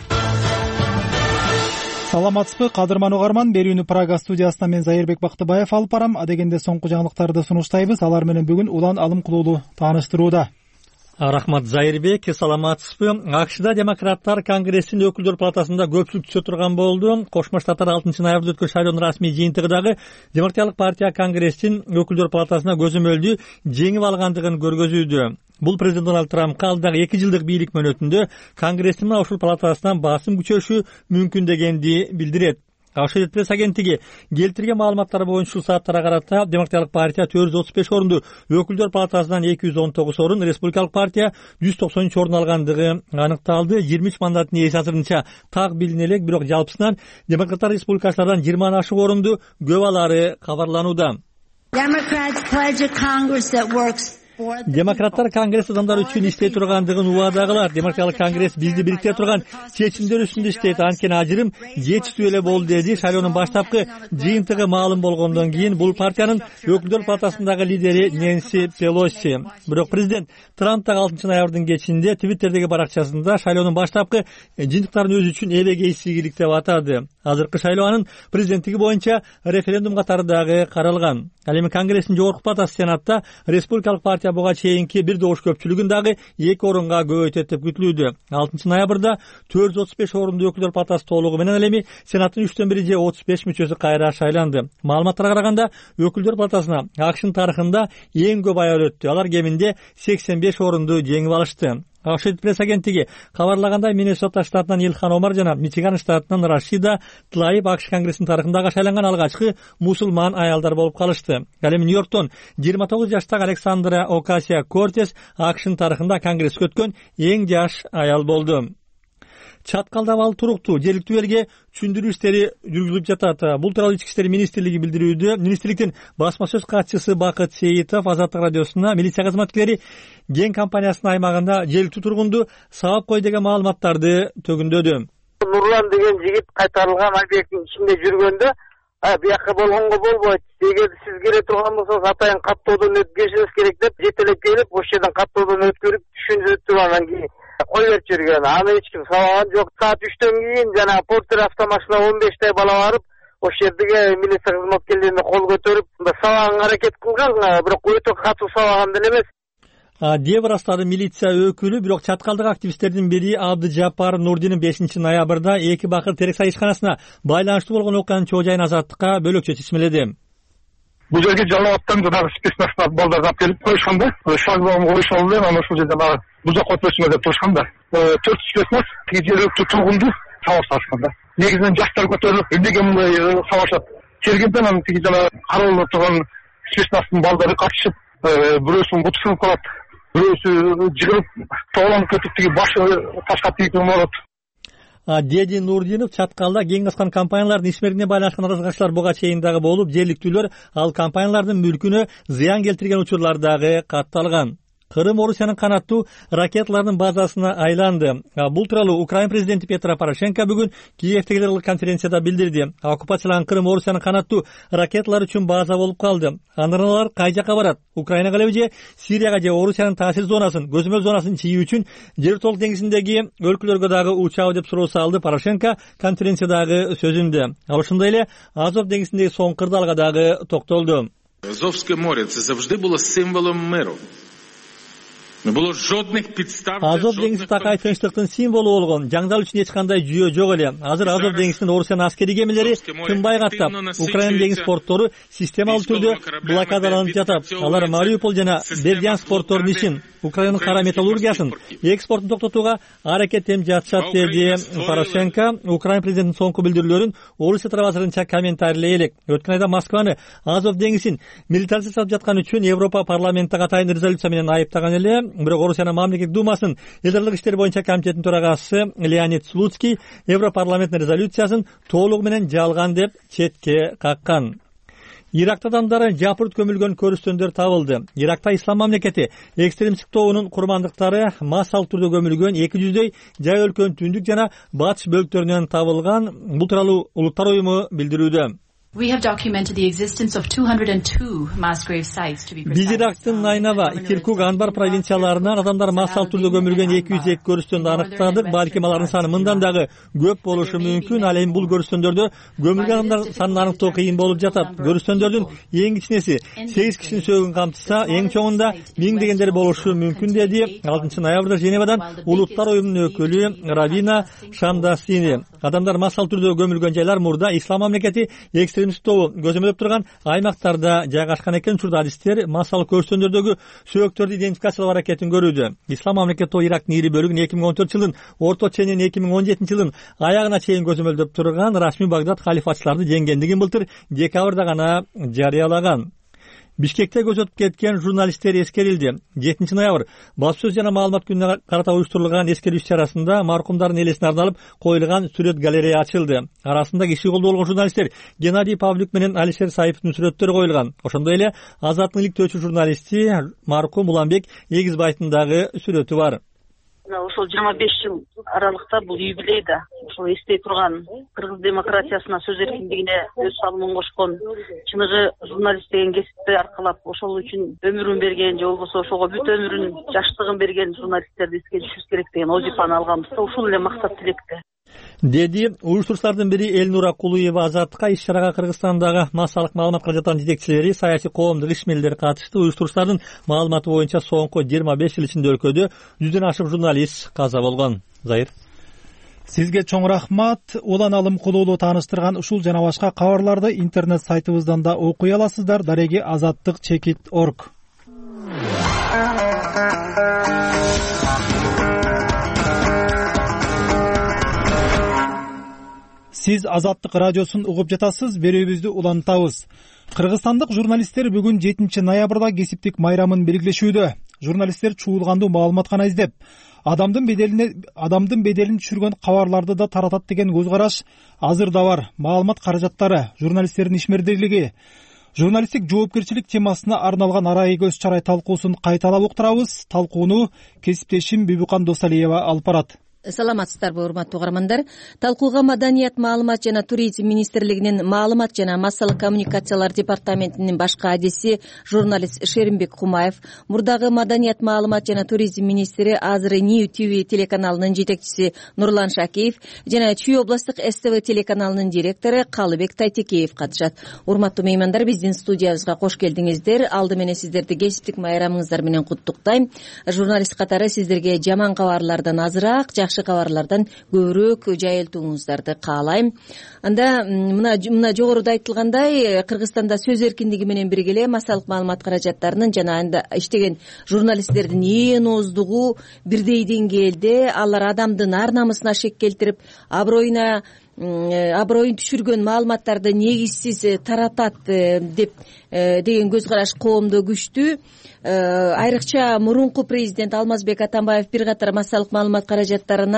Саламатсызбы, кадырман угарман, берүүнү Прага студиясынан мен Зайырбек Бактыбаев алып барам. Адегенде соңку жаңылыктарды сунуштайбыз. Алар менен бүгүн улан алым кылууну тааныштырууда. Рахмат Зайырбек, саламатсызбы. АКШда демократтар Конгресстин өкүлдөр палатасында көпчүлүк түшө турган болду. Кошмо Штаттар 6 ноябрда өткөн шайлоонун расмий жыйынтыгындагы Демократиялык партия Конгресстин өкүлдөр палатасына көзөмөлдүү жеңип алгандыгын көргөзүүдө. Бул президент Дональд Трампка алдагы 2 жылдык бийлик мөөнөтүндө Конгресстин ушул палатасынан басым күчөшү мүмкүн дегенди билдирет. Ашырет пресс агенттиги келтирген маалыматтар боюнча ушул сааттарга карата Демократиялык партия 435 орунду, өкүлдөр палатасынан 219 орун, Республикалык партия 193 орун алгандыгы аныкталды. 23 мандаттын ээси азырынча так билине элек, бирок жалпысынан демократтар республикачылардан 20 ашык орунду көп алары кабарланууда. Демократтар Конгресс адамдар үчүн иштей тургандыгын убадагылар. Демократиялык Конгресс бизди бириктире турган чечимдер үстүндө иштейт, анткени ажырым жетиштүү эле болду деди шайлоонун баштапкы жыйынтыгы маалым болгондон кийин бул партиянын өкүлдөр палатасындагы лидери Нэнси Пелоси. Бирок президент Трамп 6 ноябрдын кечинде Твиттердеги баракчасында шайлоонун баштапкы жыйынтыктарын өзү үчүн эбегейсиздик деп атады. Азыркы шайлоо анын президенттиги боюнча референдум катары дагы каралган. Ал эми Конгресстин жогорку палатасы Сенатта Республикалык партия буга чейинки бир добуш көпчүлүгүн дагы 2 орунга көбөйтөт деп күтүлүүдө. 6 ноябрда 435 орунду өкүлдөр палатасы толугу менен ал эми Сенаттын 3/1 же 35 мүчөсү кайра шайланды. Маалыматтарга караганда өкүлдөр палатасына АКШнын тарыхында эң көп аял өттү. Алар кеминде 85 орунду жеңип алышты. Ашид пресс агенттиги кабарлагандай, Миннесота штатынан Илхан Омар жана Мичиган штатынан Рашида Тлайб АКШ Конгресстин тарыхындагы шайланган алгачкы мусулман аялдар болуп калышты. Ал эми Нью-Йорктон 29 жаштагы Александра Окасия-Кортес АКШнын тарыхында Конгресске өткөн эң жаш аял болду. Чаткалдабал туруктуу жергиликтүү элге түшүндүрүү иштери жүргүзүлүп жатат. Бул тууралуу Ички иштер министрлиги билдирүүдө. Министрликтин басма сөз катчысы Бакыт Сейитов Азаттык радиосуна милиция кызматкерлери Ген компаниясынын аймагында жергиликтүү тургунду сабап кой деген маалыматтарды төгүндөдү. Нурлан деген жигит кайтарылган объекттин ичинде жүргөндө бияка болгонго болбойт. Эгер сиз келе турган болсоңуз атайын каттоодон өткөрүшүңүз керек деп жетелеп келип, ошол жерден каттоодон өткөрүп түшүндүрүп анан кийин кой берип жүргөн. Аны эч ким сабаган жок. Саат 3төн кийин жана портер автомашина 15 бала барып, ошол жердеги милиция кызматкерлерине кол көтөрүп, сабаганга аракет кылган, бирок өтө катуу сабаган деле эмес. Деп ырастады милиция өкүлү. Бирок чаткалдык активисттердин бири Абдыжаппар Нурдинов 5 ноябрда эки бакыр терек сайышканасына байланыштуу болгон окуянын чоо жайын Азаттыкка бөлөкчө чечмеледи. Бул жерге жалаптан жанагы спецназдар балдарды алып келип коюшкан да. Шлагбаум коюшулду деп анан ошол жерде бара бул жака өтпөсүңөр деп турушкан да. 4 спецназ тиги жергиликтүү тургунду сабап салышкан да. Негизинен жаштар көтөрүлүп, эмнеге мындай сабашат? Келгенде анан тиги жана кароолдо турган спецназдын балдары катышып, бирөөсүнүн буту сынып калат, бирөөсү жыгылып, тоолонуп кетип тиги башы ташка тийип барат. Деди Нурдинов чаткалда кең аскан компаниялардын ишмердигине байланышкан арызгачтар буга чейин дагы болуп, жергиликтүүлөр ал компаниялардын мүлкүнө зыян келтирген учурлар дагы катталган. Кырым Орусиянын канаттуу ракеталарынын базасына айланды. Бул тууралуу Украина президенти Петро Порошенко бүгүн Киевдеги конференцияда билдирди. Оккупацияланган Кырым Орусиянын канаттуу ракеталары үчүн база болуп калды. Андан алар кай жака барат? Украинага элеби же Сирияга же Орусиянын таасир зонасын, көзөмөл зонасын чийүү үчүн Жер Толук деңизиндеги өлкөлөргө дагы учабы деп суроо салды Порошенко конференциядагы сөзүндө. Ал ошондой эле Азов деңизиндеги соң кырдаалга дагы токтолду. Азовское море це завжди було символом миру. Азов деңизи такай тынчтыктын символу болгон. Жаңдал үчүн эч кандай жүйө жок эле. Азыр Азов деңизинин Орусиянын аскери кемелери тынбай каттап, Украина деңиз порттору системалуу түрдө блокадаланып жатат. Алар Мариуполь жана Бердянск портторунун ишин, Украинанын кара металлургиясын экспортун токтотууга аракеттенип жатышат деди Порошенко. Украина президентинин соңку билдирүүлөрүн Орусия тарабы комментарийлей элек. Өткөн айда Москваны Азов деңизин милитаризациялап жаткан үчүн Европа парламентте катайын резолюция менен айыптаган эле. Бирок Орусиянын мамлекеттик думасынын элдарлык иштер боюнча комитетинин төрагасы Леонид Слуцкий Европарламенттин резолюциясын толугу менен жалган деп четке каккан. Иракта адамдары жапырт көмүлгөн көрүстөндөр табылды. Иракта Ислам мамлекети экстремисттик тобунун курмандыктары массалык түрдө көмүлгөн 200 жай өлкөнүн түндүк жана батыш бөлүктөрүнөн табылган. Бул тууралуу Улуттар уюму билдирүүдө. We have documented the existence of 202 mass grave sites to be precise. Биз Ирактын Найнава, Киркук, Анбар провинцияларынан адамдар массалык түрдө көмүлгөн 202 көрүстөндү аныктадык. Балким алардын саны мындан дагы көп болушу мүмкүн. Ал эми бул көрүстөндөрдө көмүлгөн адамдар санын аныктоо кыйын болуп жатат. Көрүстөндөрдүн эң кичинеси 8 кишинин сөөгүн камтыса, эң чоңунда 1000 дегендер болушу мүмкүн деди 6 ноябрда Женевадан Улуттар уюмунун өкүлү Равина Шамдасини. Адамдар массалык түрдө көмүлгөн жайлар мурда Ислам мамлекети экстремисттик тобу көзөмөлдөп турган аймактарда жайгашкан экен. Учурда адистер массалык көрүстөндөрдөгү сөөктөрдү идентификациялоо аракетин көрүүдө. Ислам мамлекети тобу Ирактын ири бөлүгүн 2014 жылдын орто ченинен 2017 жылдын аягына чейин көзөмөлдөп турган расмий Багдад халифатчыларды жеңгендигин былтыр декабрда гана жарыялаган. Бишкекте көз өтүп кеткен журналисттер эскерилди. 7 ноябрь баспасөз жана маалымат күнүнө карата уюштурулган эскерүү иш-чарасында маркумдардын элесине арналып коюлган сүрөт галерея ачылды. Арасында киши колдоо болгон журналисттер Геннадий Павлюк менен Алишер Саиповдун сүрөттөрү коюлган. Ошондой эле Азаттын иликтөөчү журналисти маркум Уланбек Эгизбаевдин дагы сүрөтү бар. Ошол 25 жыл аралыкта бул юбилейда ошол эстей турган кыргыз демократиясына, сөз эркиндигине өз салымын кошкон, чыныгы журналист деген кесипти аркалап ошол үчүн өмүрүн берген же болбосо ошого бүт өмүрүн, жаштыгын берген журналисттерди эске түшүрүш керек деген вазифаны алганбызда ушул эле максат тилекте деди уюштуруучулардын бири Элнура Кулуева Азаттыкка. Иш-чарага Кыргызстандагы массалык маалымат каражаттарынын жетекчилери, саясий коомдук ишмерлер катышты. Уюштуруучулардын маалыматы боюнча соңку 25 жыл ичинде өлкөдө 100дөн ашык журналист каза болгон. Зайыр. Сизге чоң рахмат. Улан Алым Кулуулу тааныштырган ушул жана башка кабарларды интернет сайтыбыздан да окуй аласыздар. Дареги azаттык.org. Сиз Азаттык радиосун угуп жатасыз. Берүүбүздү улантабыз. Кыргызстандык журналисттер бүгүн 7 ноябрда кесиптик майрамын белгилешүүдө. Журналисттер чуулгандуу маалымат гана издеп, адамдын беделин түшүргөн кабарларды да таратат деген көз караш азыр да бар. Маалымат каражаттары, журналисттердин ишмердүүлүгү, журналисттик жоопкерчилик темасына арналган арайы көз чарай талкуусун кайталап уктурабыз. Талкууну кесиптешим Бибукан Досалиева алып барат. Саламатсыздарбы, урматтуу угармандар. Талкууга Маданият, маалымат жана туризм министрлигинин маалымат жана массалык коммуникациялар департаментинин башкы адиси журналист Шеримбек Кумаев, мурдагы Маданият, маалымат жана туризм министри, азыр New TV телеканалынын жетекчиси Нурлан Шакиев жана Чүй областтык СТВ телеканалынын директору Калыбек Тайтекеев катышат. Урматтуу меймандар, биздин студиябызга кош келдиңиздер. Алды менен сиздерди кесиптик майрамыңыздар менен куттуктайм. Журналист катары сиздерге жаман кабарлардан азыраак, жакшы кабарлардан көбүрөөк жайылтууңуздарды каалайм. Анда мына жогоруда айтылгандай, Кыргызстанда сөз эркиндиги менен бирге эле массалык маалымат каражаттарынын жана анда иштеген журналисттердин ээн ооздугу бирдей деңгээлде. Алар адамдын ар намысына шек келтирип, аброюн түшүргөн маалыматтарды негизсиз таратат деген көз караш коомдо күчтүү. Айрыкча мурунку президент Алмазбек Атамбаев бир катар массалык маалымат каражаттарына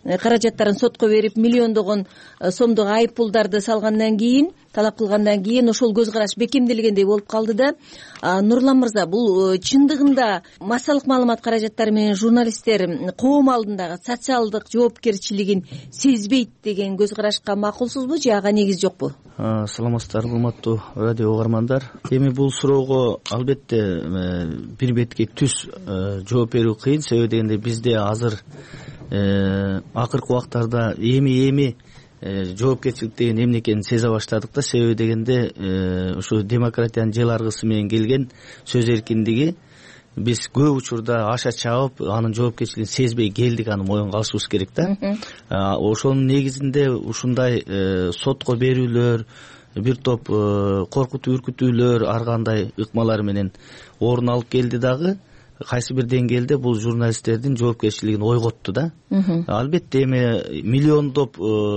каражаттарын сотко берип миллиондогон сомдук айып пулдарды салгандан кийин, талап кылгандан кийин ошол көз караш бекемделгендей болуп калды да. Нурлан мырза, бул чындыгында массалык маалымат каражаттары менен журналисттер коом алдындагы социалдык жоопкерчилигин сезбейт деген көз карашка макулсузбу же ага негиз жокпу? Саламатсыздарбы, урматтуу радио угармандар. Эми бул суроого албетте бир бетке түз жооп берүү кыйын. Себеби дегенде бизде азыр акыркы убактарда эми жоопкерчилик деген эмне экенин сезе баштадык да. Себеби дегенде ушу демократиянын жел аргысы менен келген сөз эркиндиги биз көп учурда аша чабып анын жоопкерчилигин сезбей келдик, аны моюнга алышыбыз керек да. Ошонун негизинде ушундай сотко берүүлөр, бир топ коркутуу үркүтүүлөр, ар кандай ыкмалар менен орун алып келди дагы. Кайсы бир деңгээлде бул журналисттердин жоопкерчилигин ойготту да. Албетте эми миллиондоп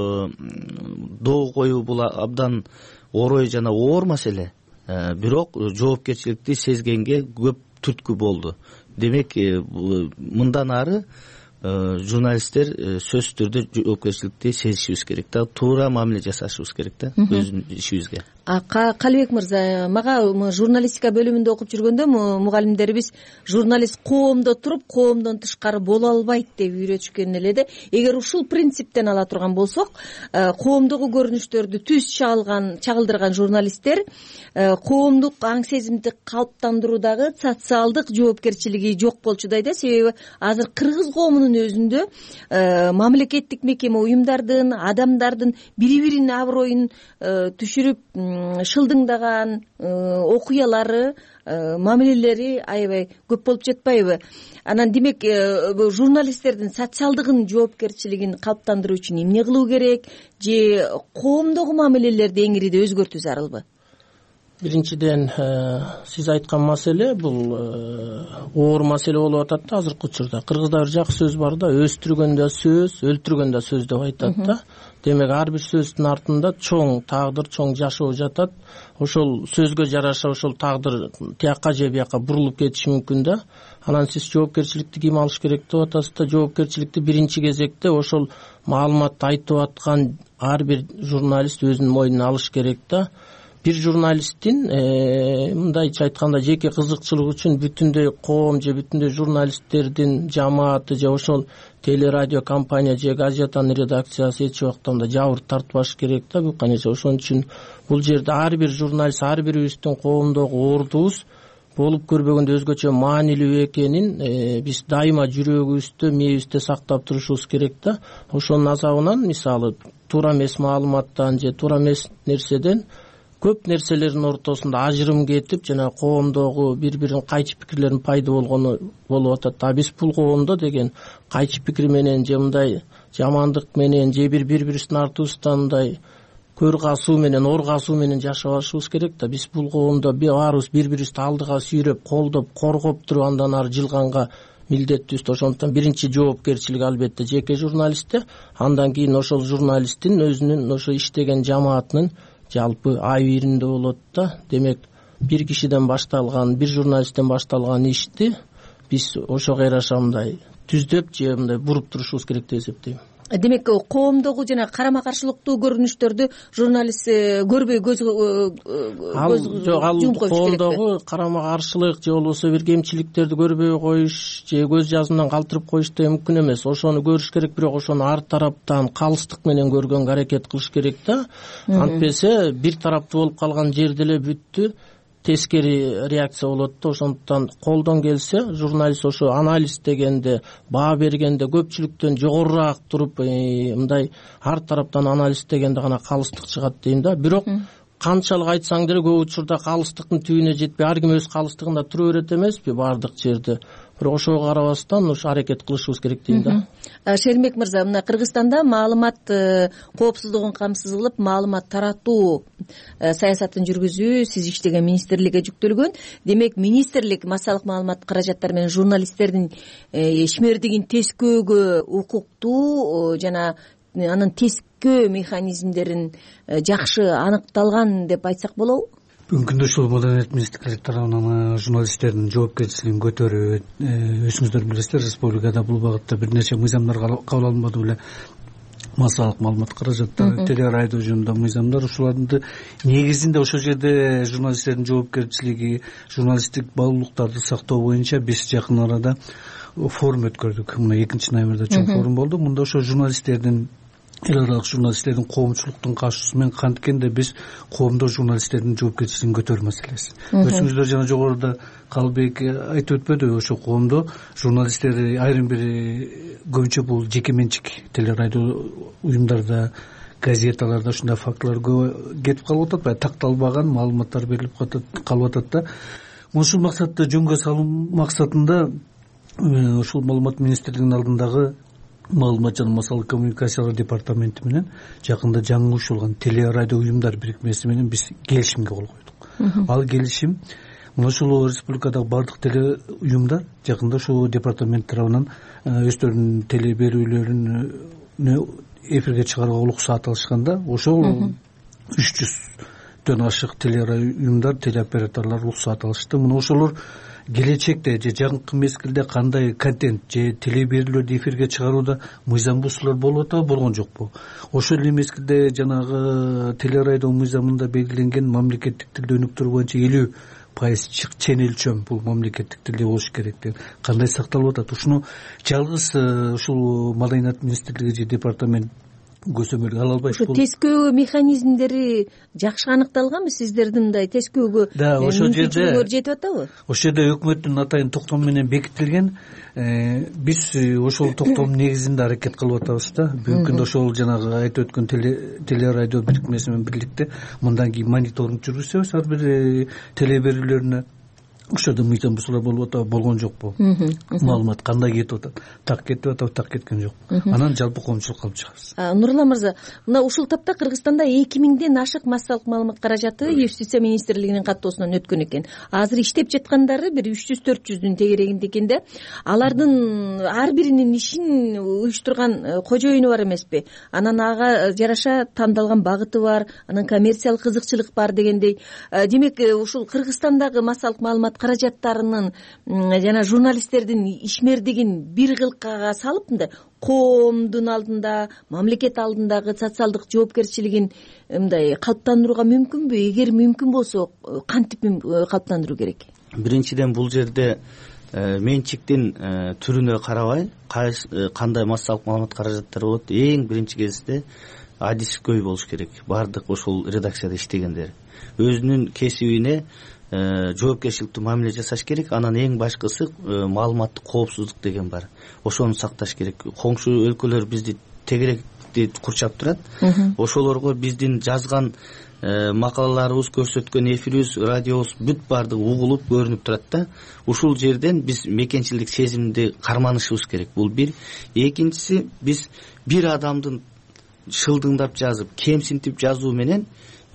доо коюу бул абдан орой жана оор маселе. Бирок жоопкерчиликти сезгенге көп түрткү болду. Демек, мындан ары журналисттер сөзсүз түрдө жоопкерчиликти сезишибиз керек да, туура мамиле жасашыбыз керек да өзүнүн ишибизге. Калыбек мырза, мага журналистика бөлүмүндө окуп жүргөндө мугалимдерибиз журналист коомдо туруп, коомдон тышкары боло албайт деп үйрөтүшкөн эле да. Эгер ушул принциптен ала турган болсок, коомдогу көрүнүштөрдү түз чагылдырган журналисттер коомдук аң сезимди калыптандыруудагы социалдык жоопкерчилиги жок болчудай да. Себеби азыр кыргыз коомунун өзүндө мамлекеттик мекеме уюмдардын, адамдардын бири-биринин аброюн түшүрүп шылдыңдаган окуялары, мамилелери аябай көп болуп жатпайбы? Анан демек журналисттердин социалдыгын жоопкерчилигин калыптандыруу үчүн эмне кылуу керек, же коомдогу мамилелерди эңириде өзгөртүү зарылбы? Биринчиден, сиз айткан маселе бул оор маселе болуп атат да азыркы учурда. Кыргызда бир жакшы сөз бар да, өстүргөндө сөз, өлтүргөндө сөз деп айтат да. Демек, ар бир сөздүн артында чоң тагдыр, чоң жашоо жатат. Ошол сөзгө жараша ошол тагдыр тияка же бияка бурулуп кетиши мүмкүн да. Анан сиз жоопкерчиликти ким алыш керек деп атасыз да? Жоопкерчиликти биринчи кезекте ошол маалыматты айтып аткан ар бир журналист өзүнүн мойнуна алыш керек да. Бир журналисттин мындайча айтканда жеке кызыкчылыгы үчүн бүтүндөй коом же бүтүндөй журналисттердин жамааты же ошол телерадио компания же газетанын редакциясы эч убакта мындай жабыр тартпаш керек да. Канече ошон үчүн бул жерде ар бир журналист, ар бирибиздин коомдогу ордубуз болуп көрбөгөндө өзгөчө маанилүү экенин биз дайыма жүрөгүбүздө, мээбизде сактап турушубуз керек да. Ошонун азабынан, мисалы, туура эмес маалыматтан же туура эмес нерседен көп нерселердин ортосунда ажырым кетип, жана коомдогу бири-бирин кайчы пикирлердин пайда болгону болуп атат. Биз бул коомдо деген кайчы пикир менен же мындай жамандык менен же бири-бирибиздин артыбыздан мындай көр касуу менен, ор касуу менен жашабашыбыз керек да. Биз бул коомдо баарыбыз бири-бирибизди алдыга сүйрөп, колдоп, коргоп туруп андан ары жылганга милдеттүүбүз. Ошондуктан биринчи жоопкерчилик албетте жеке журналистте, андан кийин ошол журналисттин өзүнүн ошо иштеген жамаатынын жалпы айырында болот да. Демек, бир кишиден башталган, бир журналисттен башталган ишти биз ошого жараша мындай түздөп же мындай буруп турушубуз керек деп эсептейм. Демек, коомдогу жана карама каршылыктуу көрүнүштөрдү журналист көрбөй көз жок, ал коомдогу карама каршылык же болбосо бир кемчиликтерди көрбөй коюш же көз жазымдан калтырып коюш да мүмкүн эмес. Ошону көрүш керек, бирок ошону ар тараптан калыстык менен көргөнгө аракет кылыш керек да. Антпесе бир тараптуу болуп калган жерде эле бүттү, тескери реакция болот да. Ошондуктан колдон келсе журналист ошо анализ дегенде, баа бергенде көпчүлүктөн жогорураак туруп, мындай ар тараптан анализ дегенде гана калыстык чыгат дейм да. Бирок канчалык айтсаң деле көп учурда калыстыктын түбүнө жетпей, ар ким өз калыстыгында тура берет эмеспи баардык жерде. Бирок ошого карабастан ушу аракет кылышыбыз керек дейм да. Шеримбек мырза, мына Кыргызстанда маалымат коопсуздугун камсыз кылып, маалымат таратуу саясатын жүргүзүү сиз иштеген министрликке жүктөлгөн. Демек, министрлик массалык маалымат каражаттары менен журналисттердин ишмердигин тескөөгө укуктуу жана анын тескөө механизмдерин жакшы аныкталган деп айтсак болобу? бүгүнкү күндө ушул маданият министрлиги тарабынан журналисттердин жоопкерчилигин көтөрүү, өзүңүздөр билесиздер, республикада бул багытта бир нече мыйзамдар кабыл алынбады беле. Массалык маалымат каражаттары, телерадио жөнүндө мыйзамдар, ушуларды негизинде ошол жерде журналисттердин жоопкерчилиги, журналисттик баалуулуктарды сактоо боюнча биз жакын арада форум өткөрдүк. Мына 2-ноябрда чоң форум болду. Мында ошо журналисттердин, эл аралык журналисттердин коомчулуктун катышуусу менен канткенде биз коомдо журналисттердин жоопкерчилигин көтөрүү маселеси. Өзүңүздөр жана жогоруда Калбек айтып өтпөдүбү, ошо коомдо журналисттер айрым бир көбүнчө бул жеке менчик телерадио уюмдарда, газеталарда ушундай фактылар көп кетип калып атат, баягы такталбаган маалыматтар берилип калып атат да. Ушул максатты жөнгө салуу максатында ушул маалымат министрлигинин алдындагы маалымат жана массалык коммуникациялар департаменти менен жакында жаңылышылган телерадио уюмдар бирикмеси менен биз келишимге кол койдук. Ал келишим мына ушул республикадагы бардык теле уюмдар жакында ушул департамент тарабынан өздөрүнүн теле берүүлөрүн эфирге чыгарууга уруксаат алышканда, ошол 300дөн ашык телерадио уюмдар, телеоператорлор уруксаат алышты. Мына ошолор келечекте же жакынкы мезгилде кандай контент же теле берүүлөрдү эфирге чыгарууда мыйзам бузуулар болуп атабы, болгон жокпу? Ошол эле мезгилде жанагы телерадио мыйзамында белгиленген мамлекеттик тилде өнүктүрүү боюнча 50% чен өлчөм бул мамлекеттик тилде болуш керек деп кандай сакталып атат? Ушуну жалгыз ушул маданият министрлиги же департамент көзөмөлгө ала албайбыз. Ушу тескөө механизмдери жакшы аныкталганбы? Сиздердин мындай тескөөгө мүмкүнчүлүгүңөр жетип атабы? Ошол жерде өкмөттүн атайын токтому менен бекитилген. Биз ошол токтомдун негизинде аракет кылып атабыз да. Бүгүнкү күндө ошол жанагы айтып өткөн телерадио бирикмеси менен бирликте мындан кийин мониторинг жүргүзөбүз ар бир теле берүүлөрүнө. Ошол жерде мыйзам бузуулар болуп атабы, болгон жокпу? Маалымат кандай кетип атат? Так кетип атабы, так кеткен жокпу? Анан жалпы коомчулукка алып чыгабыз. Нурлан мырза, мына ушул тапта Кыргызстанда 2000ден ашык массалык маалымат каражаты Юстиция министрлигинин каттоосунан өткөн экен. Азыр иштеп жаткандары бир 300-400дүн тегерегинде экен да. Алардын ар биринин ишин уюштурган кожоюну бар эмеспи? Анан ага жараша тандалган багыты бар, анан коммерциялык кызыкчылык бар дегендей. Демек, ушул Кыргызстандагы массалык маалымат каражаттарынын жана журналисттердин ишмердигин бир кылкага салып мындай коомдун алдында, мамлекет алдындагы социалдык жоопкерчилигин мындай калыптандырууга мүмкүнбү? Эгер мүмкүн болсо, кантип калыптандыруу керек? Биринчиден бул жерде менчиктин түрүнө карабай кандай массалык маалымат каражаттары болот, эң биринчи кезекте адискөй болуш керек. Бардык ошол редакцияда иштегендер өзүнүн кесибине жоопкерчиликтүү мамиле жасаш керек. Анан эң башкысы маалыматтык коопсуздук деген бар. Ошону сакташ керек. Коңшу өлкөлөр бизди тегеректи курчап турат. Ошолорго биздин жазган макалаларыбыз, көрсөткөн эфирибиз, радиобуз бүт бардыгы угулуп көрүнүп турат да. Ушул жерден биз мекенчилдик сезимди карманышыбыз керек. Бул бир. Экинчиси, биз бир адамдын шылдыңдап жазып, кемсинтип жазуу менен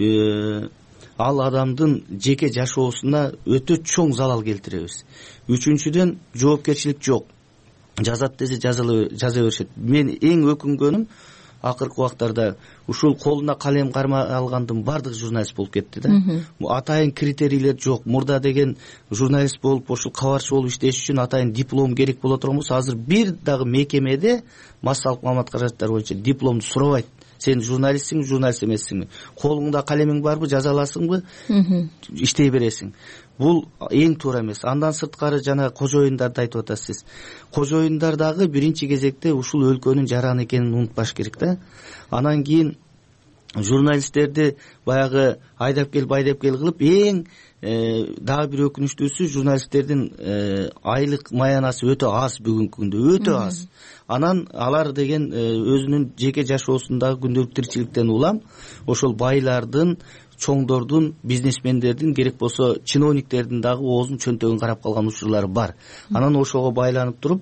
ал адамдын жеке жашоосуна өтө чоң залал келтиребиз. Үчүнчүдөн, жоопкерчилик жок. Жазат десе жаза беришет. Мен эң өкүнгөнүм акыркы убактарда ушул колуна калем карма алгандын бардык журналист болуп кетти да. Атайын критерийлер жок. Мурда деген журналист болуп, ошол кабарчы болуп иштеш үчүн атайын диплом керек боло турган болсо, азыр бир дагы мекемеде массалык маалымат каражаттары боюнча дипломду сурабайт. Сен журналистсиңби, журналист эмессиңби? Колуңда калемиң барбы, жаза аласыңбы? Иштей бересиң. Бул эң туура эмес. Андан сырткары жана кожоюндарды айтып атасыз. Кожоюндар дагы биринчи кезекте ушул өлкөнүн жараны экенин унутпаш керек да. Анан кийин журналисттерди баягы айдап кел, байдап кел кылып, эң дагы бир өкүнүчтүүсү, журналисттердин айлык маянасы өтө аз бүгүнкү күндө, өтө аз. Анан алар деген өзүнүн жеке жашоосундагы күндөлүк тиричиликтен улам ошол байлардын, чоңдордун, бизнесмендердин, керек болсо чиновниктердин дагы оозун чөнтөгүн карап калган учурлары бар. Анан ошого байланып туруп,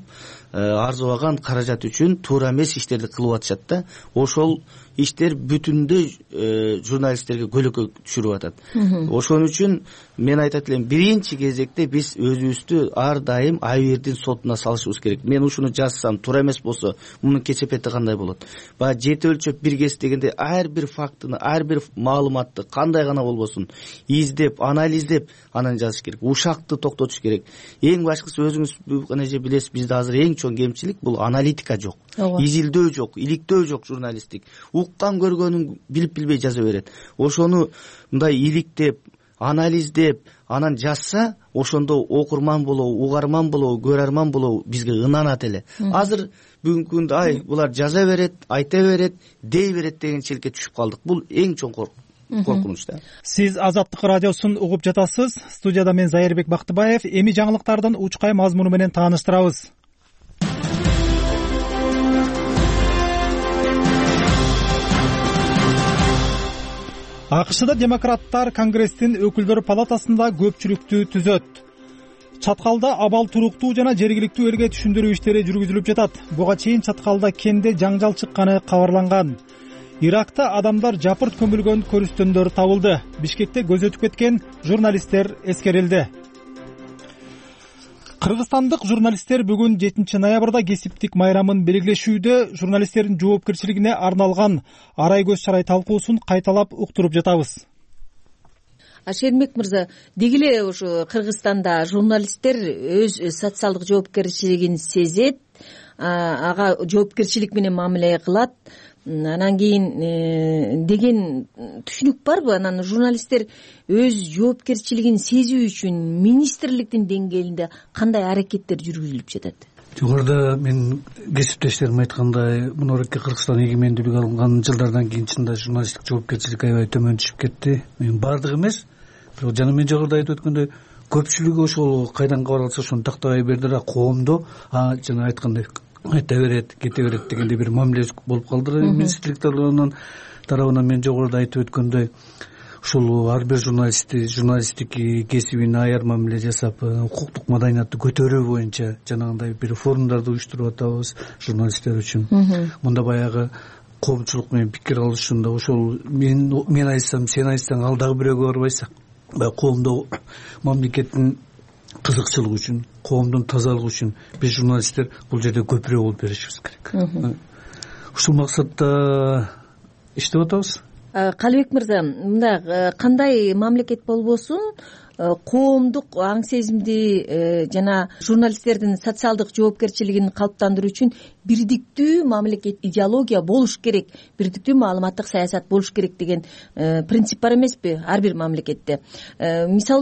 арзубаган каражат үчүн туура эмес иштерди кылып атышат да. Ошол иштер бүтүндөй журналисттерге көлөкө түшүрүп атат. Ошон үчүн мен айтат элем, биринчи кезекте биз өзүбүздү ар дайым АБРдин сотуна салышыбыз керек. Мен ушуну жазсам туура эмес болсо, мунун кесепети кандай болот? Баягы жети өлчөп бир кес дегенде ар бир фактыны, ар бир маалыматты кандай гана болбосун издеп, анализдеп анан жазыш керек. Ушакты токтотуш керек. Эң башкысы өзүңүз гана же билесиз, бизде азыр эң чоң кемчилик бул аналитика жок. Изилдөө жок, иликтөө жок журналисттик. Уккан көргөнүн билип билбей жаза берет. Ошону мындай иликтеп, анализдеп, анан жазса, ошондо окурман болобу, угарман болобу, көрөрман болобу бизге ынанат эле. Азыр бүгүнкү күндө булар жаза берет, айта берет, дей берет деген челке түшүп калдык. Бул эң чоң коркунуч да. Сиз Азаттык радиосун угуп жатасыз. Студияда мен Зайырбек Бактыбаев. Эми жаңылыктардын учкай мазмуну менен тааныштырабыз. АКШда демократтар Конгресстин өкүлдөр палатасында көпчүлүктү түзөт. Чаткалда абал туруктуу жана жергиликтүү элге түшүндүрүү иштери жүргүзүлүп жатат. Буга чейин чаткалда кенде жаңжал чыкканы кабарланган. Иракта адамдар жапырт көмүлгөн көрүстөндөр табылды. Бишкекте көз өтүп кеткен журналисттер эскерилди. Кыргызстандык журналисттер бүгүн 7 ноябрда кесиптик майрамын белгилешүүдө журналисттердин жоопкерчилигине арналган арай көз чарай талкуусун кайталап уктуруп жатабыз. Шермек мырза, деги эле ушу Кыргызстанда журналисттер өз социалдык жоопкерчилигин сезет, ага жоопкерчилик менен мамиле кылат. Анан кийин деген түшүнүк барбы? Анан журналисттер өз жоопкерчилигин сезүү үчүн министрликтин деңгээлинде кандай аракеттер жүргүзүлүп жатат? Жогоруда мен кесиптештерим айткандай, мынорекке Кыргызстан эгемендүүлүк алынган жылдардан кийин чында журналисттик жоопкерчилик аябай төмөн түшүп кетти. Мен бардыгы эмес, бирок жана мен жогоруда айтып өткөндөй көпчүлүгү ошол кайдан кабар алса ошону тактабай берди да, коомдо жана айткандай айта берет, кете берет дегенде бир мамиле болуп калды. Министрлик тарабынан мен жогоруда айтып өткөндөй ушул ар бир журналисттик кесибине аяр мамиле жасап, укуктук маданиятты көтөрүү боюнча жанагындай бир форумдарды уюштуруп атабыз журналисттер үчүн. Мында баягы коомчулук менен пикир алышууда ошол мен айтсам, сен айтсаң, ал дагы бирөөгө барбайсың. Баягы коомдо мамлекеттин кызыкчылыгы үчүн, коомдун тазалыгы үчүн биз журналисттер бул жерде көпүрөөк болуп беришибиз керек. Ушул максатта иштеп атабыз. Калыбек мырза, мында кандай мамлекет болбосун коомдук аң сезимди жана журналисттердин социалдык жоопкерчилигин калыптандыруу үчүн бирдиктүү мамлекет идеология болуш керек, бирдиктүү маалыматтык саясат болуш керек деген принцип бар эмеспи ар бир мамлекетте? Мисалы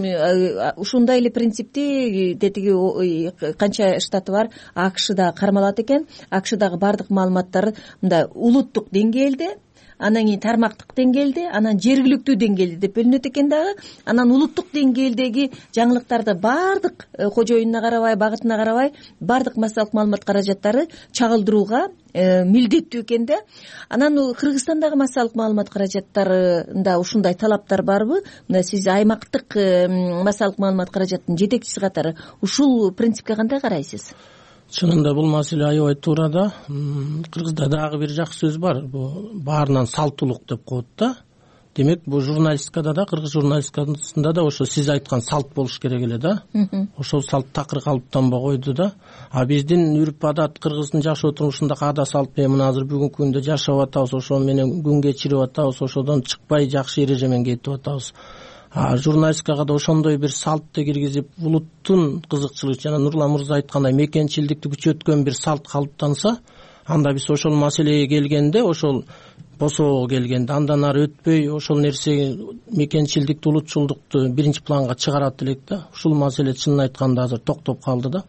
үчүн ушундай эле принципти тетиги канча штаты бар, АКШда кармалат экен. АКШдагы бардык маалыматтар мындай улуттук деңгээлде, анан кийин тармактык деңгээлде, анан жергиликтүү деңгээлде деп бөлүнөт экен дагы. Анан улуттук деңгээлдеги жаңылыктарды бардык кожоюнуна карабай, багытына карабай, бардык массалык маалымат каражаттары чагылдырууга милдеттүү экен да. Анан Кыргызстандагы массалык маалымат каражаттарында ушундай талаптар барбы? Мына сиз аймактык массалык маалымат каражаттын жетекчиси катары ушул принципке кандай карайсыз? Чынында бул маселе аябай туура да. Кыргызда дагы бир жакшы сөз бар. Бул баарынан салттуулук деп коет да. Демек, бул журналистикада да, кыргыз журналистикасында да ошо сиз айткан салт болуш керек эле да. Ошол салт такыр калыптанбай койду да. Биздин үрп адат, кыргыздын жашоо турмушундагы ада салт менен мына азыр бүгүнкү күндө жашап атабыз, ошол менен күн кечирип атабыз, ошодон чыкпай жакшы эреже менен кетип атабыз. Журналистикага да ошондой бир салтты киргизип, улуттун кызыкчылыгы жана Нурлан мырза айткандай мекенчилдикти күчөткөн бир салт калыптанса, анда биз ошол маселеге келгенде, ошол босоого келгенде андан ары өтпөй ошол нерсе мекенчилдикти, улутчулдукту биринчи планга чыгарат элек да. Ушул маселе чынын айтканда азыр токтоп калды да.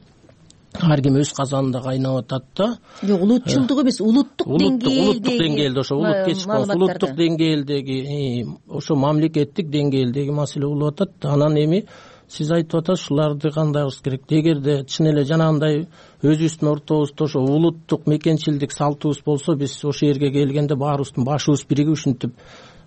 Ар ким өз казанында кайнап атат да. Жок, улутчулдук эмес, улуттук деңгээлде ошо улут кечип калса, улуттук деңгээлдеги, ошо мамлекеттик деңгээлдеги маселе болуп атат. Анан эми сиз айтып атасыз, ушуларды кандай кылыш керек? Эгерде чын эле жанагындай өзүбүздүн ортобузда ошо улуттук мекенчилдик салтыбыз болсо, биз ошол жерге келгенде баарыбыздын башыбыз биригип ушинтип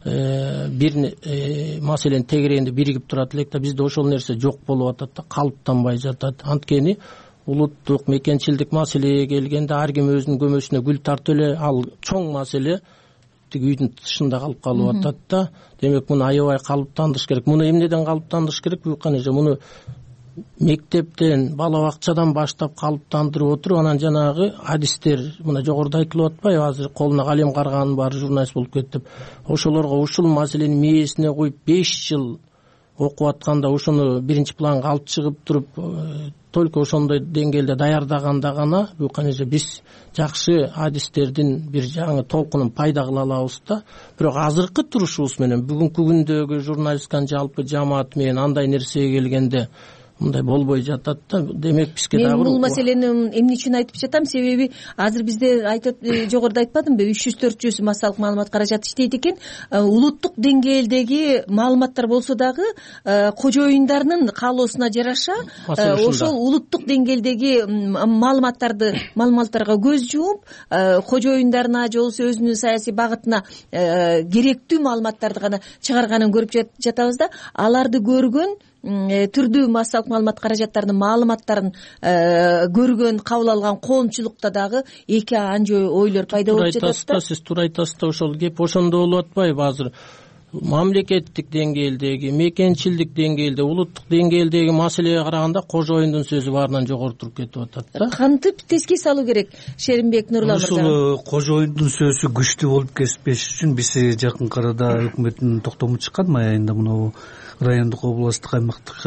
бир маселенин тегерегинде биригип турат элек да. Бизде ошол нерсе жок болуп атат да, калыптанбай жатат. Анткени улуттук мекенчилдик маселеге келгенде ар ким өзүнүн көмөсүнө гүл тартып эле, ал чоң маселе тиги үйдүн тышында калып калып атат да. Демек муну аябай калыптандырыш керек. Муну эмнеден калыптандырыш керек? Муну мектептен, бала бакчадан баштап калыптандырып отуруп, анан жанагы адистер, мына жогоруда айтылып атпайбы, азыр колуна калем карганын баары журналист болуп кетип, ошолорго ушул маселени мээсине коюп 5 жыл окуп атканда ошону биринчи планга алып чыгып туруп, только ошондой деңгээлде даярдаганда гана бул конечно биз жакшы адистердин бир жаңы толкунун пайда кыла алабыз да. Бирок азыркы турушубуз менен бүгүнкү күндөгү журналистканын жалпы жамааты менен андай нерсеге келгенде мындай болбой жатат да. Демек бизге дагы мен бул маселени эмне үчүн айтып жатам, себеби азыр бизде айтып жогоруда айтпадымбы, 300-400 массалык маалымат каражаты иштейт экен. Улуттук деңгээлдеги маалыматтар болсо дагы кожоюндарынын каалоосуна жараша ошол улуттук деңгээлдеги маалыматтарга көз жууп, кожоюндарына же болбосо өзүнүн саясий багытына керектүү маалыматтарды гана чыгарганын көрүп жатабыз да. Аларды көргөн түрдүү массалык маалымат каражаттарынын маалыматтарын көргөн, кабыл алган коомчулукта дагы эки анча ойлор пайда болуп жатат да. Сиз туура айтасыз да, ошол кеп ошондо болуп атпайбы? Азыр мамлекеттик деңгээлдеги, мекенчилдик деңгээлде, улуттук деңгээлдеги маселеге караганда кожоюндун сөзү баарынан жогору туруп кетип атат да. Кантип тескей салуу керек? Шеримбек Нурлан мырза. Ушул кожоюндун сөзү күчтүү болуп кетпеш үчүн биз жакынкы арада өкмөттүн токтому чыккан май айында мына райондук, областтык, аймактык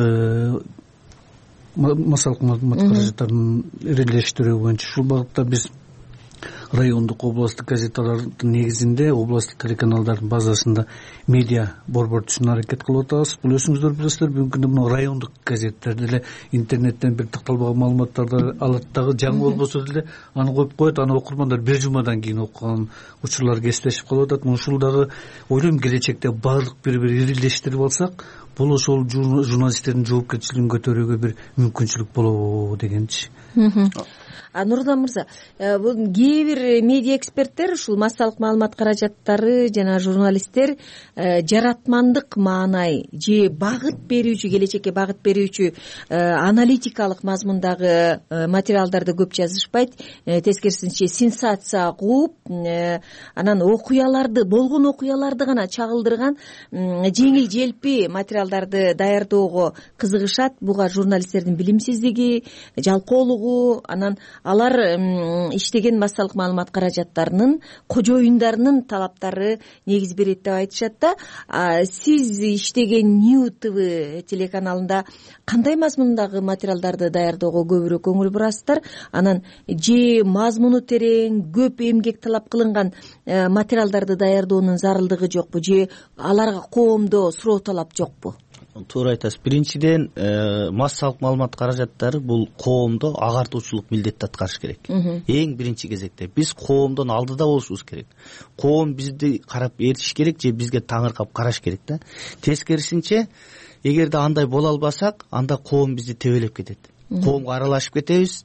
массалык маалымат каражаттарын ирелештирүү боюнча ушул багытта биз райондук, областтык газеталардын негизинде областтык телеканалдардын базасында медиа борбор түзүүнү аракет кылып атабыз. Бул өзүңүздөр билесиздер, бүгүнкү күндө мына райондук газеттер деле интернеттен бир такталбаган маалыматтарды алат дагы, жаңы болбосо деле аны коюп коет, аны окурмандар бир жумадан кийин окуган учурлар кесиптешип калып атат. Ушул дагы ойлойм келечекте баардык бири ирилештирип алсак, бул ошол журналисттердин жоопкерчилигин көтөрүүгө бир мүмкүнчүлүк болобу дегенчи. Нурлан мырза, кээ бир медиа эксперттер ушул массалык маалымат каражаттары жана журналисттер жаратмандык маанай же багыт берүүчү, келечекке багыт берүүчү аналитикалык мазмундагы материалдарды көп жазышпайт, тескерисинче сенсация кууп, анан болгон окуяларды гана чагылдырган жеңил желпи материалдарды даярдоого кызыгышат. Буга журналисттердин билимсиздиги, жалкоолугу, анан алар иштеген массалык маалымат каражаттарынын кожоюндарынын талаптары негиз берет деп айтышат да. Сиз иштеген New TV телеканалында кандай мазмундагы материалдарды даярдоого көбүрөөк көңүл бурасыздар? Анан же мазмуну терең, көп эмгек талап кылынган материалдарды даярдоонун зарылдыгы жокпу, же аларга коомдо суроо талап жокпу? Туура айтасыз. Биринчиден, массалык маалымат каражаттары бул коомдо агартуучулук милдетти аткарыш керек. Эң биринчи кезекте биз коомдон алдыда болушубуз керек. Коом бизди карап ээрчиш керек же бизге таңыркап караш керек да. Тескерисинче, эгерде андай боло албасак, анда коом бизди тебелеп кетет. Коомго аралашып кетебиз.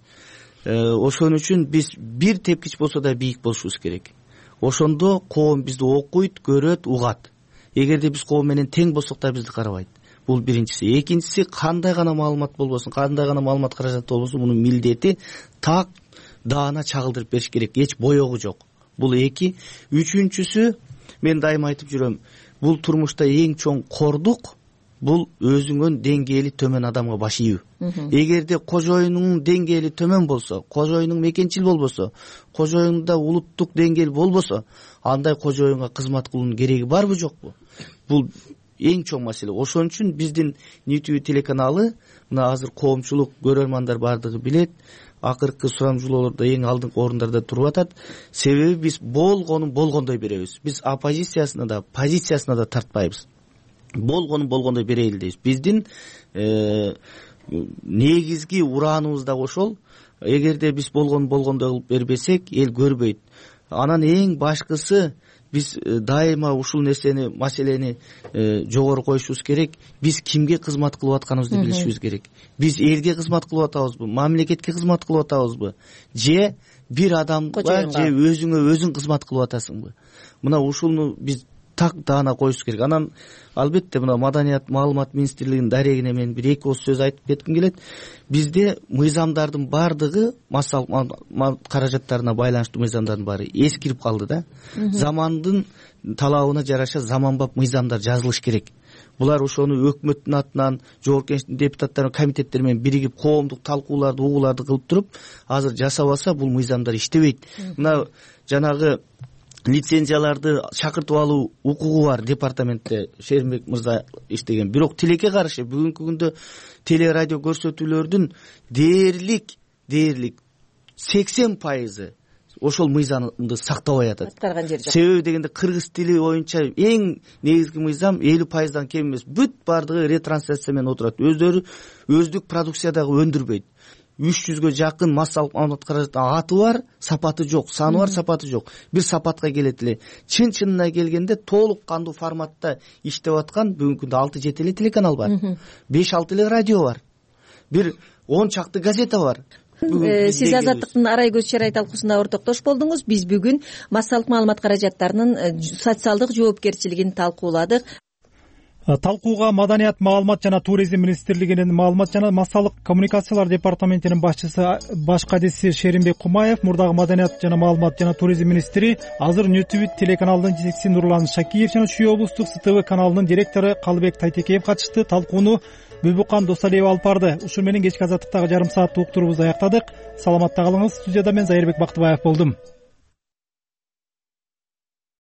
Ошон үчүн биз бир тепкич болсо да бийик болушубуз керек. Ошондо коом бизди окуйт, көрөт, угат. Эгерде биз коом менен тең болсок да бизди карабайт. Бул биринчиси. Экинчиси, кандай гана маалымат болбосун, кандай гана маалымат каражаты болбосун, мунун милдети так даана чагылдырып бериш керек. Эч боёгу жок. Бул эки. Үчүнчүсү, мен дайыма айтып жүрөм, бул турмушта эң чоң кордук бул өзүңөн деңгээли төмөн адамга баш ийүү. Эгерде кожоюнуң деңгээли төмөн болсо, кожоюнуң мекенчил болбосо, кожоюнда улуттук деңгээл болбосо, андай кожоюнга кызмат кылуунун кереги барбы жокпу? Бул эң чоң маселе. Ошон үчүн биздин Нитүү телеканалы, мына азыр коомчулук, көрөрмандар бардыгы билет, акыркы сурамжылоолордо эң алдыңкы орундарда туруп атат. Себеби биз болгонун болгондой беребиз. Биз оппозициясына да, позициясына да тартпайбыз. Болгонун болгондой берели дейбиз. Биздин негизги урааныбыз да ошол. Эгерде биз болгонун болгондой кылып бербесек, эл көрбөйт. Анан эң башкысы, биз дайыма ушул нерсени, маселени жогору коюшубуз керек. Биз кимге кызмат кылып атканыбызды билишибиз керек. Биз элге кызмат кылып атабызбы, мамлекетке кызмат кылып атабызбы, же бир адамга, же өзүңө өзүң кызмат кылып атасыңбы? Мына ушуну биз так даана коюш керек. Анан албетте мына Маданият маалымат министрлигинин дарегине мен бир эки ооз сөз айтып кетким келет. Бизде мыйзамдардын баардыгы массалык каражаттарына байланыштуу мыйзамдардын баары эскирип калды да. Замандын талабына жараша заманбап мыйзамдар жазылыш керек. Булар ошону өкмөттүн атынан, жогорку кеңештин депутаттары, комитеттери менен биригип коомдук талкууларды, угууларды кылып туруп, азыр жасабаса бул мыйзамдар иштебейт. Мына жанагы лицензияларды чакыртып алуу укугу бар департаментте Шеримбек мырза иштеген. Бирок тилекке каршы бүгүнкү күндө телерадио көрсөтүүлөрдүн дээрлик 80% ошол мыйзамды сактабай атат. Аткарган жери жок. Себеби дегенде кыргыз тили боюнча эң негизги мыйзам 50%дан кем эмес. Бүт бардыгы ретрансляция менен отурат. Өздөрү өздүк продукция дагы өндүрбөйт. 300гө жакын массалык маалымат каражаттын аты бар, сапаты жок, саны бар, сапаты жок. Бир сапатка келет эле. Чын-чынына келгенде толук кандуу форматта иштеп аткан бүгүнкү күндө 6-7 эле телеканал бар. 5-6 эле радио бар. Бир 10 чакты газета бар. Сиз Азаттыктын арай көз чарай талкуусунда ортоктош болдуңуз. Биз бүгүн массалык маалымат каражаттарынын социалдык жоопкерчилигин талкууладык. Талкууга Маданият маалымат жана туризм министрлигинин маалымат жана массалык коммуникациялар департаментинин башчысы баш кадиси Шеримбек Кумаев, мурдагы Маданият жана маалымат жана туризм министри, азыр Нөтүбүт телеканалынын жетекчиси Нурлан Шакиев жана Чүй облустук СТВ каналынын директору Калыбек Тайтекеев катышты. Талкууну Бүбүкан Досалиева алып барды. Ушул менен кечки Азаттыктагы жарым сааттык уктуруубузду аяктадык. Саламатта калыңыз. Студияда мен Зайырбек Бактыбаев болдум.